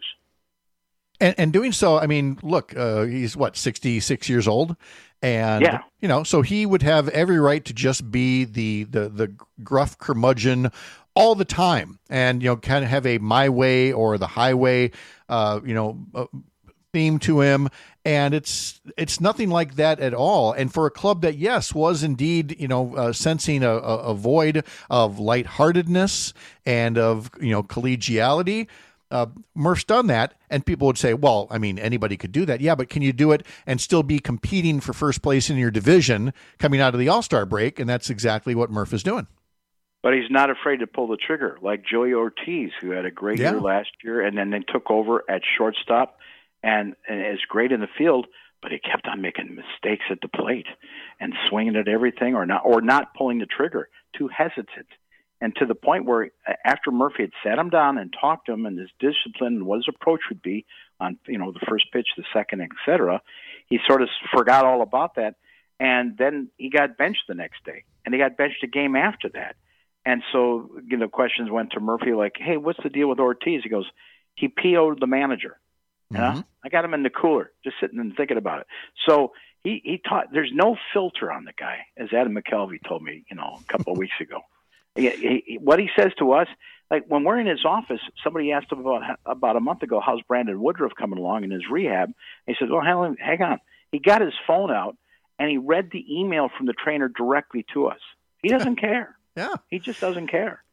And, and doing so, I mean, look, uh, he's what, sixty-six years old, and yeah. you know, so he would have every right to just be the the the gruff curmudgeon all the time, and you know, kind of have a my way or the highway, uh, you know, uh, theme to him, and it's it's nothing like that at all. And for a club that, yes, was indeed, you know, uh, sensing a, a, a void of lightheartedness and of, you know, collegiality. Uh, Murph's done that, and people would say, well, I mean, anybody could do that. Yeah, but can you do it and still be competing for first place in your division coming out of the All-Star break? And that's exactly what Murph is doing. But he's not afraid to pull the trigger, like Joey Ortiz, who had a great yeah. year last year, and then they took over at shortstop and, and is great in the field, but he kept on making mistakes at the plate and swinging at everything or not, or not pulling the trigger, too hesitant. And to the point where after Murphy had sat him down and talked to him and his discipline and what his approach would be on, you know, the first pitch, the second, et cetera, he sort of forgot all about that. And then he got benched the next day, and he got benched a game after that. And so, you know, questions went to Murphy like, hey, what's the deal with Ortiz? He goes, he P O'd the manager. You know, mm-hmm. I got him in the cooler, just sitting and thinking about it. So he, he taught, there's no filter on the guy, as Adam McKelvey told me, you know, a couple of weeks ago. He, he, what he says to us, like when we're in his office, somebody asked him about about a month ago, how's Brandon Woodruff coming along in his rehab? And he says, well, hang on, hang on. He got his phone out, and he read the email from the trainer directly to us. He doesn't care. Yeah. He just doesn't care.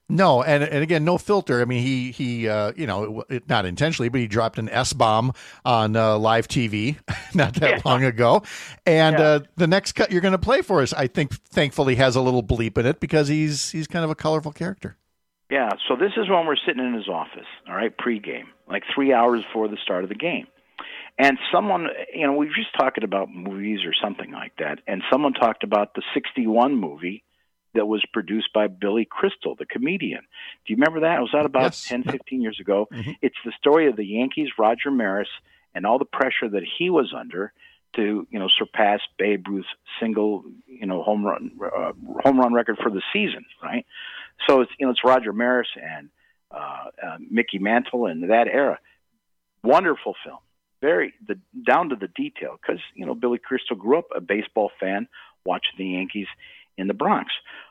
No, and and again, no filter. I mean, he he, uh, you know, it, not intentionally, but he dropped an S bomb on uh, live T V not that yeah. long ago. And yeah. uh, the next cut you're going to play for us, I think, thankfully, has a little bleep in it because he's he's kind of a colorful character. Yeah. So this is when we're sitting in his office, all right, pregame, like three hours before the start of the game, and someone, you know, we were just talking about movies or something like that, and someone talked about the sixty-one movie that was produced by Billy Crystal, the comedian. Do you remember that? Was that about yes. ten, fifteen years ago? Mm-hmm. It's the story of the Yankees, Roger Maris, and all the pressure that he was under to, you know, surpass Babe Ruth's single, you know, home run uh, home run record for the season, right? So it's, you know, it's Roger Maris and uh, uh, Mickey Mantle and that era. Wonderful film, very the down to the detail, because, you know, Billy Crystal grew up a baseball fan, watching the Yankees in the Bronx.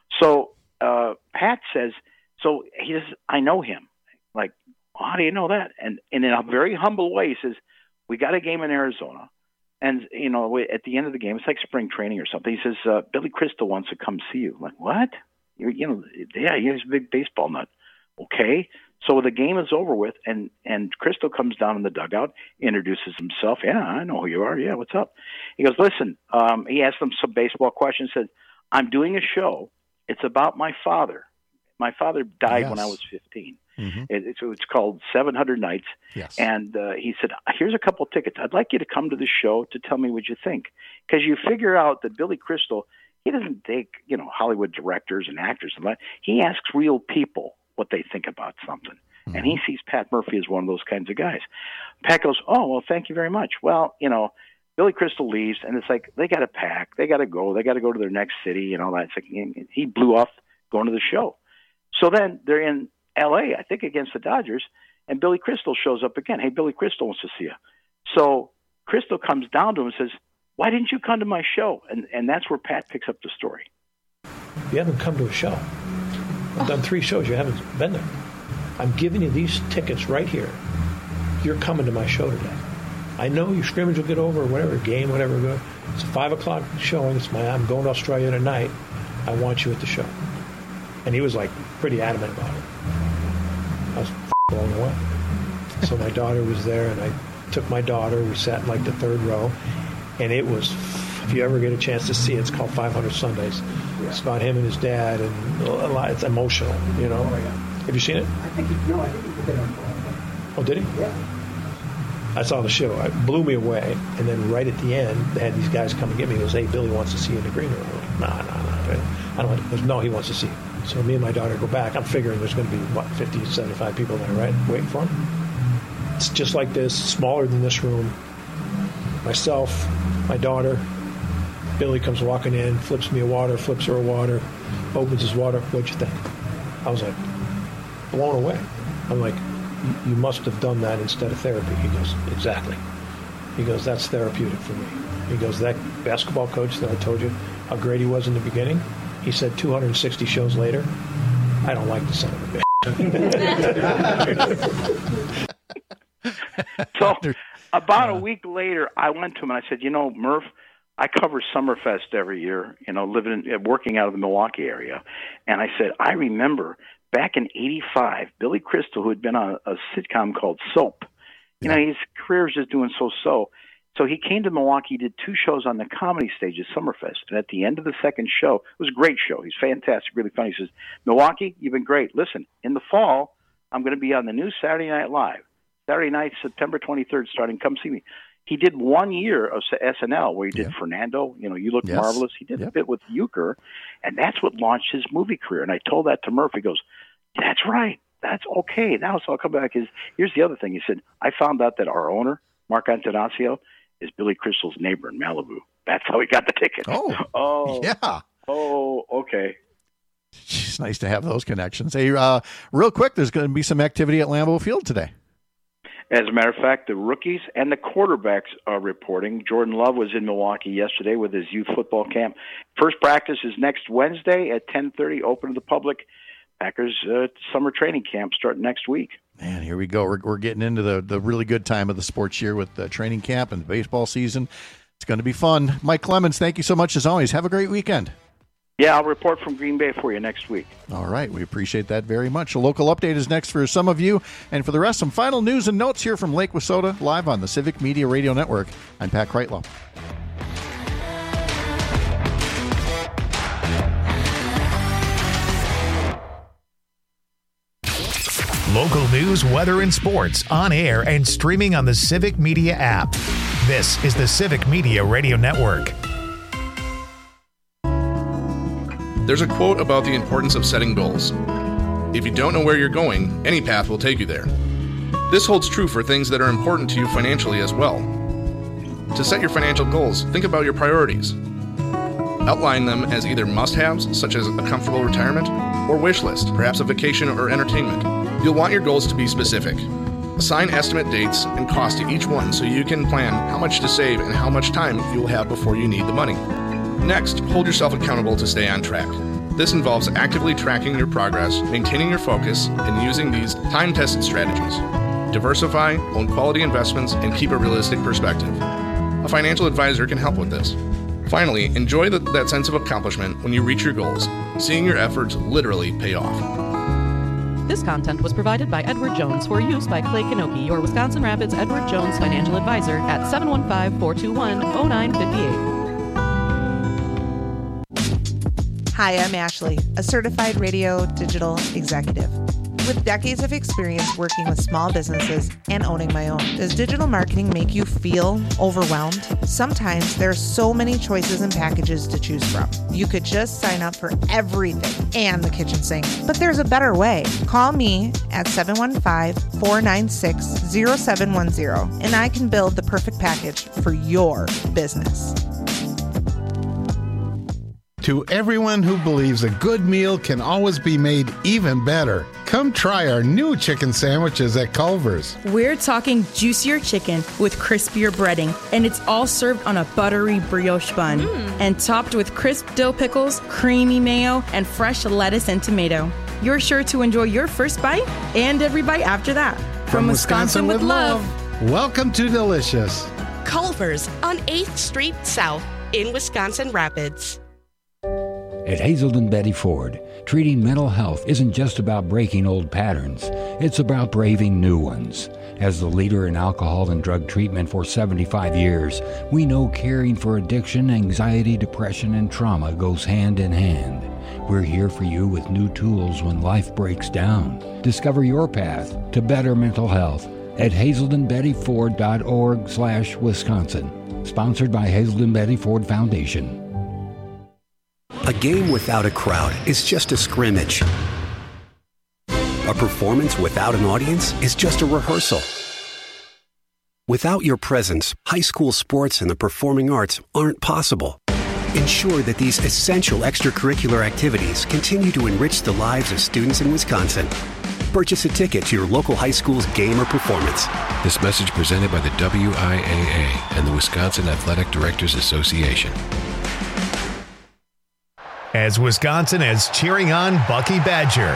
So uh, Pat says, so he says, I know him. Like, well, how do you know that? And, and in a very humble way, he says, we got a game in Arizona. And, you know, at the end of the game, it's like spring training or something. He says, uh, Billy Crystal wants to come see you. I'm like, what? You're, you know, yeah, he's a big baseball nut. Okay. So the game is over with, and, and Crystal comes down in the dugout, introduces himself. Yeah, I know who you are. Yeah, what's up? He goes, listen, um, he asked him some baseball questions, said, I'm doing a show. It's about my father. My father died yes. when I was fifteen. Mm-hmm. It, it's, it's called seven hundred Nights. Yes. And uh, he said, here's a couple tickets. I'd like you to come to the show to tell me what you think. Because you figure out that Billy Crystal, he doesn't take, you know, Hollywood directors and actors and that. He asks real people what they think about something. Mm-hmm. And he sees Pat Murphy as one of those kinds of guys. Pat goes, oh, well, thank you very much. Well, you know, Billy Crystal leaves, and it's like they got to pack, they got to go, they got to go to their next city and all that. It's like he blew off going to the show. So then they're in L A, I think, against the Dodgers, and Billy Crystal shows up again. Hey, Billy Crystal wants to see you. So Crystal comes down to him and says, why didn't you come to my show? And and that's where Pat picks up the story. You haven't come to a show. I've done three shows. You haven't been there. I'm giving you these tickets right here. You're coming to my show today. I know your scrimmage will get over, or whatever, game, whatever. It's a five o'clock showing. It's my, I'm going to Australia tonight. I want you at the show. And he was like pretty adamant about it. I was blown away. So my daughter was there, and I took my daughter. We sat in like the third row, and it was, if you ever get a chance to see it, it's called five hundred Sundays. It's about him and his dad, and a lot, it's emotional, you know. Oh, yeah. Have you seen it? I think he, no, I think he did it. Oh, did he? Yeah. I saw the show. It blew me away. And then right at the end, they had these guys come and get me. He goes, hey, Billy wants to see you in the green room. I'm like, nah, nah, nah. I don't want to. He goes, no, he wants to see you. So me and my daughter go back. I'm figuring there's going to be, what, fifty, seventy-five people there, right? Waiting for him. It's just like this, smaller than this room. Myself, my daughter. Billy comes walking in, flips me a water, flips her a water, opens his water. What'd you think? I was like, blown away. I'm like, you must have done that instead of therapy. He goes, exactly. He goes, that's therapeutic for me. He goes, that basketball coach that I told you how great he was in the beginning, he said two hundred sixty shows later, I don't like the son of a bitch. So about a week later, I went to him and I said, you know, Murph, I cover Summerfest every year, you know, living in, working out of the Milwaukee area. And I said, I remember back in eighty-five, Billy Crystal, who had been on a, a sitcom called Soap, you know, his career was just doing so-so. So he came to Milwaukee, did two shows on the comedy stage at Summerfest. And at the end of the second show, it was a great show. He's fantastic, really funny. He says, Milwaukee, you've been great. Listen, in the fall, I'm going to be on the new Saturday Night Live. Saturday night, September twenty-third, starting. Come see me. He did one year of S N L where he did yeah. Fernando. You know, You Look yes. Marvelous. He did yep. a bit with Euchre, and that's what launched his movie career. And I told that to Murphy. He goes, that's right. That's okay. Now so I'll come back. Is Here's the other thing. He said, I found out that our owner, Mark Antonaccio, is Billy Crystal's neighbor in Malibu. That's how he got the ticket. Oh, oh, yeah. Oh, okay. It's nice to have those connections. Hey, uh, real quick, there's going to be some activity at Lambeau Field today. As a matter of fact, the rookies and the quarterbacks are reporting. Jordan Love was in Milwaukee yesterday with his youth football camp. First practice is next Wednesday at ten thirty, open to the public. Packers uh, summer training camp starting next week. Man, here we go. We're, we're getting into the, the really good time of the sports year with the training camp and the baseball season. It's going to be fun. Mike Clemens, thank you so much as always. Have a great weekend. Yeah, I'll report from Green Bay for you next week. All right. We appreciate that very much. A local update is next for some of you. And for the rest, some final news and notes here from Lake Wissota, live on the Civic Media Radio Network. I'm Pat Kreitlow. Local news, weather, and sports on air and streaming on the Civic Media app. This is the Civic Media Radio Network. There's a quote about the importance of setting goals. If you don't know where you're going, any path will take you there. This holds true for things that are important to you financially as well. To set your financial goals, think about your priorities. Outline them as either must-haves, such as a comfortable retirement, or wish list, perhaps a vacation or entertainment. You'll want your goals to be specific. Assign estimate dates and cost to each one so you can plan how much to save and how much time you will have before you need the money. Next, hold yourself accountable to stay on track. This involves actively tracking your progress, maintaining your focus, and using these time-tested strategies. Diversify, own quality investments, and keep a realistic perspective. A financial advisor can help with this. Finally, enjoy the, that sense of accomplishment when you reach your goals, seeing your efforts literally pay off. This content was provided by Edward Jones for use by Clay Kanoki, your Wisconsin Rapids Edward Jones financial advisor at seven one five, four two one, zero nine five eight. Hi, I'm Ashley, a certified radio digital executive. With decades of experience working with small businesses and owning my own, does digital marketing make you feel overwhelmed? Sometimes there are so many choices and packages to choose from. You could just sign up for everything and the kitchen sink. But there's a better way. Call me at seven one five, four nine six, zero seven one zero and I can build the perfect package for your business. To everyone who believes a good meal can always be made even better, come try our new chicken sandwiches at Culver's. We're talking juicier chicken with crispier breading, and it's all served on a buttery brioche bun mm. and topped with crisp dill pickles, creamy mayo, and fresh lettuce and tomato. You're sure to enjoy your first bite and every bite after that. From, From Wisconsin, Wisconsin with love. love. Welcome to Delicious. Culver's on eighth Street South in Wisconsin Rapids. At Hazelden Betty Ford, treating mental health isn't just about breaking old patterns. It's about braving new ones. As the leader in alcohol and drug treatment for seventy-five years, we know caring for addiction, anxiety, depression, and trauma goes hand in hand. We're here for you with new tools when life breaks down. Discover your path to better mental health at hazelden betty ford dot org slash Wisconsin. Sponsored by Hazelden Betty Ford Foundation. A game without a crowd is just a scrimmage. A performance without an audience is just a rehearsal. Without your presence, high school sports and the performing arts aren't possible. Ensure that these essential extracurricular activities continue to enrich the lives of students in Wisconsin. Purchase a ticket to your local high school's game or performance. This message presented by the W I A A and the Wisconsin Athletic Directors Association. As Wisconsin is cheering on Bucky Badger.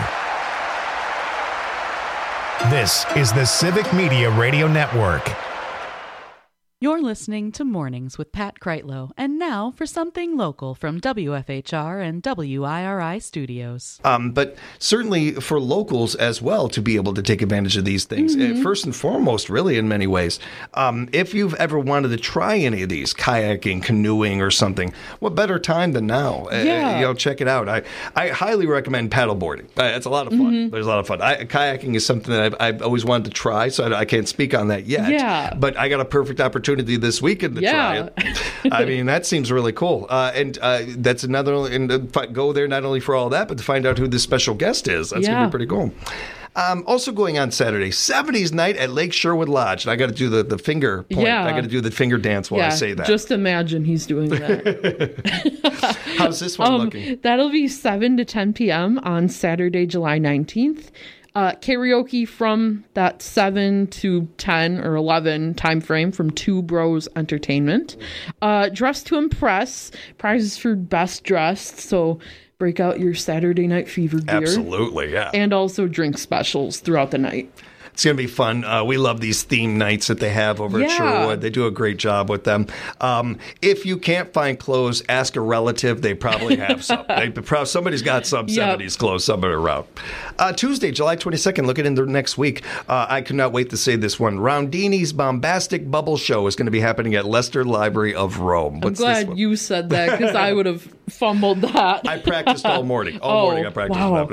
This is the Civic Media Radio Network. You're listening to Mornings with Pat Kreitlow, and now for something local from W F H R and W I R I Studios. Um, but certainly for locals as well to be able to take advantage of these things. Mm-hmm. Uh, first and foremost, really, in many ways, um, if you've ever wanted to try any of these, kayaking, canoeing, or something, what better time than now? Yeah. Uh, you know, check it out. I, I highly recommend paddleboarding. Uh, it's a lot of fun. Mm-hmm. There's a lot of fun. I, kayaking is something that I've, I've always wanted to try, so I, I can't speak on that yet. Yeah. But I got a perfect opportunity this weekend to yeah. try it. I mean, that seems really cool. Uh, and uh, that's another, and uh, go there not only for all that, but to find out who this special guest is. That's yeah. going to be pretty cool. Um, also going on Saturday, seventies night at Lake Sherwood Lodge. And I got to do the, the finger point. Yeah. I got to do the finger dance while yeah, I say that. Just imagine he's doing that. How's this one um, looking? That'll be seven to ten p.m. on Saturday, July nineteenth. Uh, karaoke from that seven to ten or eleven time frame from Two Bros Entertainment. Uh, Dress to Impress, prizes for best dressed, so break out your Saturday Night Fever gear. Absolutely, yeah. And also drink specials throughout the night. It's going to be fun. Uh, we love these theme nights that they have over Yeah. at Sherwood. They do a great job with them. Um, if you can't find clothes, ask a relative. They probably have some. They, prob- somebody's got some Yep. seventies clothes somewhere around. Uh, Tuesday, July twenty-second, looking into next week. Uh, I could not wait to say this one. Roundini's Bombastic Bubble Show is going to be happening at Leicester Library of Rome. I'm What's this glad one? you said that because I would have fumbled that. I practiced all morning. All Oh, morning I practiced wow.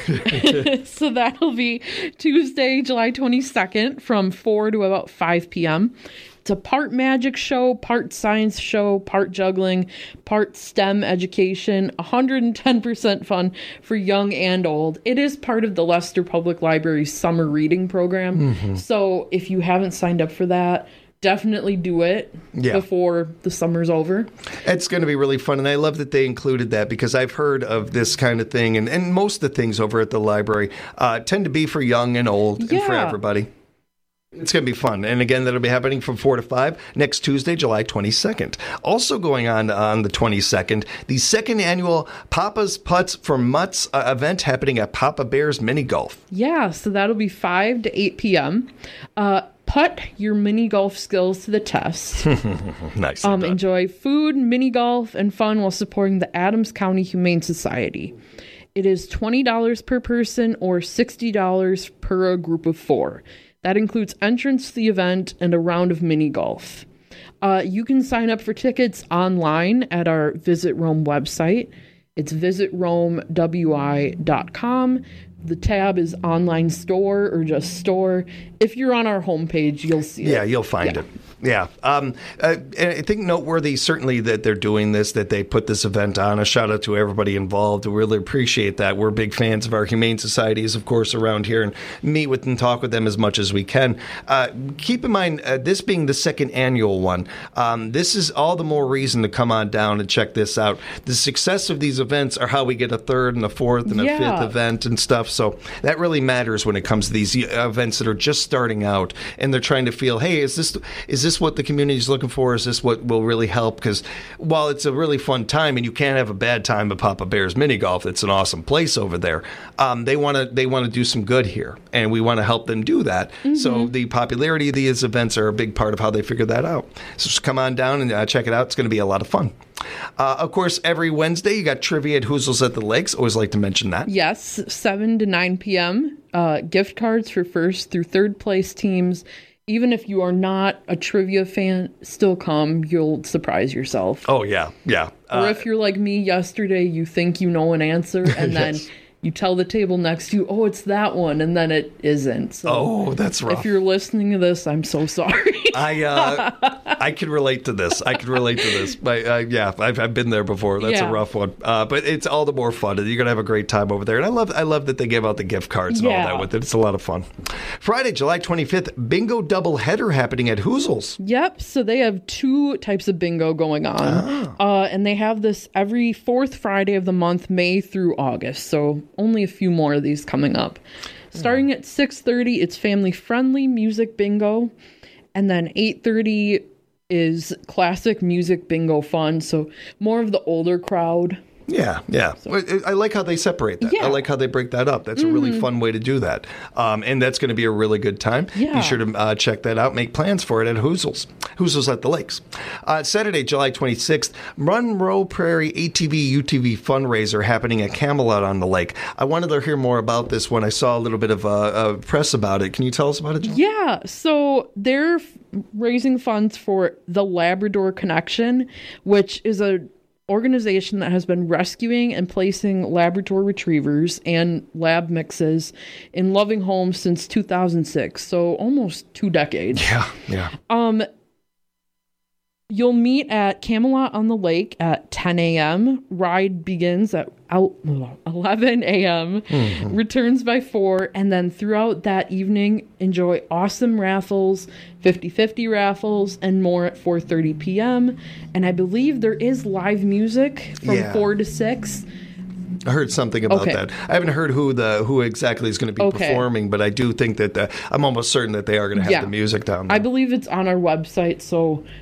that. So that'll be Tuesday, July twenty-second from four to about five p.m. It's a part magic show, part science show, part juggling, part STEM education, one hundred ten percent fun for young and old. It is part of the Leicester Public Library summer reading program. Mhm. So if you haven't signed up for that, definitely do it Yeah. before the summer's over. It's going to be really fun, and I love that they included that because I've heard of this kind of thing, and, and most of the things over at the library uh, tend to be for young and old and for Yeah. everybody. It's going to be fun. And again, that'll be happening from four to five next Tuesday, July twenty-second. Also going on on the twenty-second, the second annual Papa's Putts for Mutts uh, event happening at Papa Bear's Mini Golf. Yeah, so that'll be five to eight p.m. Uh, put your mini golf skills to the test. Nice. Um, enjoy food, mini golf, and fun while supporting the Adams County Humane Society. It is twenty dollars per person or sixty dollars per group of four. That includes entrance to the event and a round of mini golf. Uh, you can sign up for tickets online at our Visit Rome website. It's visit rome w i dot com. The tab is online store or just store. If you're on our homepage, you'll see it. Yeah, you'll find Yeah. it. Yeah. Um, uh, and I think noteworthy, certainly, that they're doing this, that they put this event on. A shout out to everybody involved. We really appreciate that. We're big fans of our humane societies, of course, around here, and meet with and talk with them as much as we can. Uh, keep in mind, uh, this being the second annual one, um, this is all the more reason to come on down and check this out. The success of these events are how we get a third and a fourth and a Yeah. fifth event and stuff. So that really matters when it comes to these events that are just starting out and they're trying to feel, hey, is this is this what the community is looking for? Is this what will really help? Because while it's a really fun time and you can't have a bad time at Papa Bear's Mini Golf, it's an awesome place over there. Um, they want to they want to do some good here, and we want to help them do that. Mm-hmm. So the popularity of these events are a big part of how they figure that out. So just come on down and uh, check it out. It's going to be a lot of fun. Uh, of course, every Wednesday you got trivia at Hoozles at the Lakes. Always like to mention that. Yes, seven to nine p.m. Uh, gift cards for first through third place teams. Even if you are not a trivia fan, still come. You'll surprise yourself. Oh, yeah. Yeah. Or if you're like me yesterday, you think you know an answer, and then Yes. you tell the table next to you, oh, it's that one, and then it isn't. So Oh, that's rough. if you're listening to this, I'm so sorry. I uh, I can relate to this. I can relate to this. I, uh, yeah, I've, I've been there before. That's Yeah. a rough one. Uh, but it's all the more fun. You're gonna have a great time over there. And I love I love that they give out the gift cards and Yeah. all that with it. It's a lot of fun. Friday, July twenty-fifth, bingo double header happening at Hoozles. Yep. So they have two types of bingo going on. Ah. Uh, and they have this every fourth Friday of the month, May through August. So only a few more of these coming up. Starting at six thirty, it's family-friendly music bingo. And then eight thirty is classic music bingo fun. So more of the older crowd. Yeah, yeah. I I like how they separate that. Yeah. I like how they break that up. That's a really Mhm. fun way to do that. Um, and that's going to be a really good time. Yeah. Be sure to uh, check that out. Make plans for it at Hoozles. Hoozles at the Lakes. Uh, Saturday, July twenty-sixth, Monroe Prairie A T V U T V fundraiser happening at Camelot on the Lake. I wanted to hear more about this when I saw a little bit of uh, uh, press about it. Can you tell us about it, John? Yeah, so they're f- raising funds for the Labrador Connection, which is a organization that has been rescuing and placing Labrador retrievers and lab mixes in loving homes since two thousand six, so almost two decades. Yeah, yeah. Um, you'll meet at Camelot on the Lake at ten a.m. Ride begins at eleven a.m. Mhm. Returns by four. And then throughout that evening, enjoy awesome raffles, fifty-fifty raffles, and more at four thirty p.m. And I believe there is live music from Yeah. four to six. I heard something about Okay. that. I haven't heard who the who exactly is going to be Okay. performing, but I do think that the, I'm almost certain that they are going to have Yeah. the music down there. I believe it's on our website, so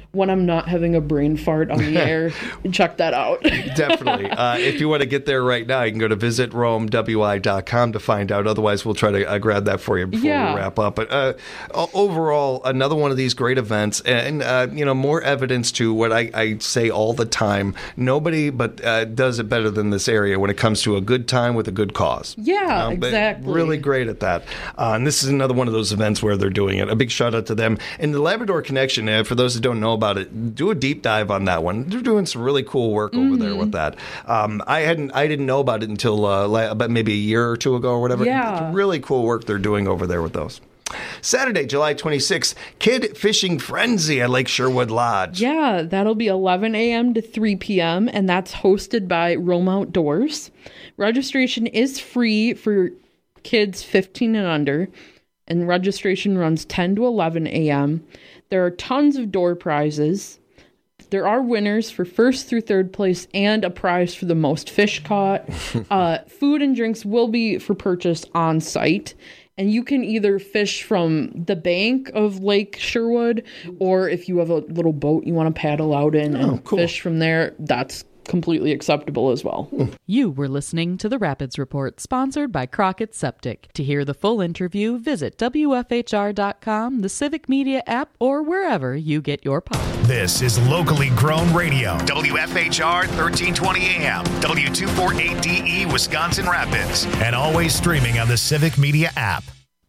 when I'm not having a brain fart on the air, check that out. Definitely. Uh, if you want to get there right now, you can go to visit rome w i dot com to find out. Otherwise, we'll try to uh, grab that for you before Yeah. we wrap up. But uh, overall, another one of these great events, and uh, you know, more evidence to what I, I say all the time: nobody but uh, does it better than this area when it comes to a good time with a good cause. Yeah, Um, but exactly. Really great at that. Uh, and this is another one of those events where they're doing it. A big shout out to them. And the Labrador Connection, uh, for those that don't know about it, do a deep dive on that one. They're doing some really cool work over Mm-hmm. there with that. Um, I hadn't, I didn't know about it until uh, la- about maybe a year or two ago or whatever. Yeah. It's really cool work they're doing over there with those. Saturday, July twenty-sixth, Kid Fishing Frenzy at Lake Sherwood Lodge. Yeah, that'll be eleven a.m. to three p.m., and that's hosted by Rome Outdoors. Registration is free for kids fifteen and under, and registration runs ten to eleven a.m. There are tons of door prizes. There are winners for first through third place and a prize for the most fish caught. uh, food and drinks will be for purchase on site. And you can either fish from the bank of Lake Sherwood, or if you have a little boat you want to paddle out in Oh, and cool. fish from there, that's completely acceptable as well. You were listening to the Rapids Report, sponsored by Crockett Septic. To hear the full interview, visit W F H R dot com, the Civic Media app, or wherever you get your podcasts. This is locally grown radio. W F H R thirteen twenty A M, W two forty-eight D E, Wisconsin Rapids, and always streaming on the Civic Media app.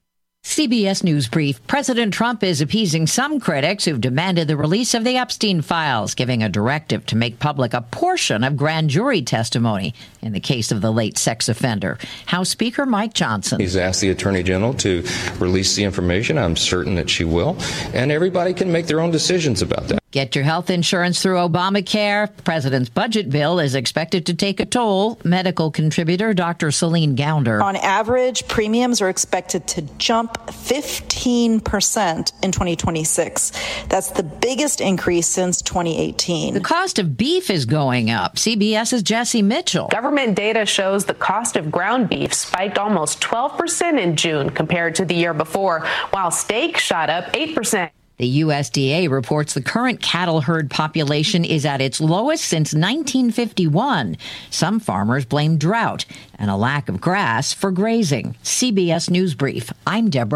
C B S News Brief. President Trump is appeasing some critics who've demanded the release of the Epstein files, giving a directive to make public a portion of grand jury testimony in the case of the late sex offender. House Speaker Mike Johnson. He's asked the Attorney General to release the information. I'm certain that she will. And everybody can make their own decisions about that. Get your health insurance through Obamacare. The president's budget bill is expected to take a toll. Medical contributor Doctor Celine Gounder. On average, premiums are expected to jump fifteen percent in twenty twenty-six. That's the biggest increase since twenty eighteen. The cost of beef is going up. CBS's Jesse Mitchell. Government data shows the cost of ground beef spiked almost twelve percent in June compared to the year before, while steak shot up eight percent. The U S D A reports the current cattle herd population is at its lowest since nineteen fifty-one. Some farmers blame drought and a lack of grass for grazing. C B S News Brief. I'm Deborah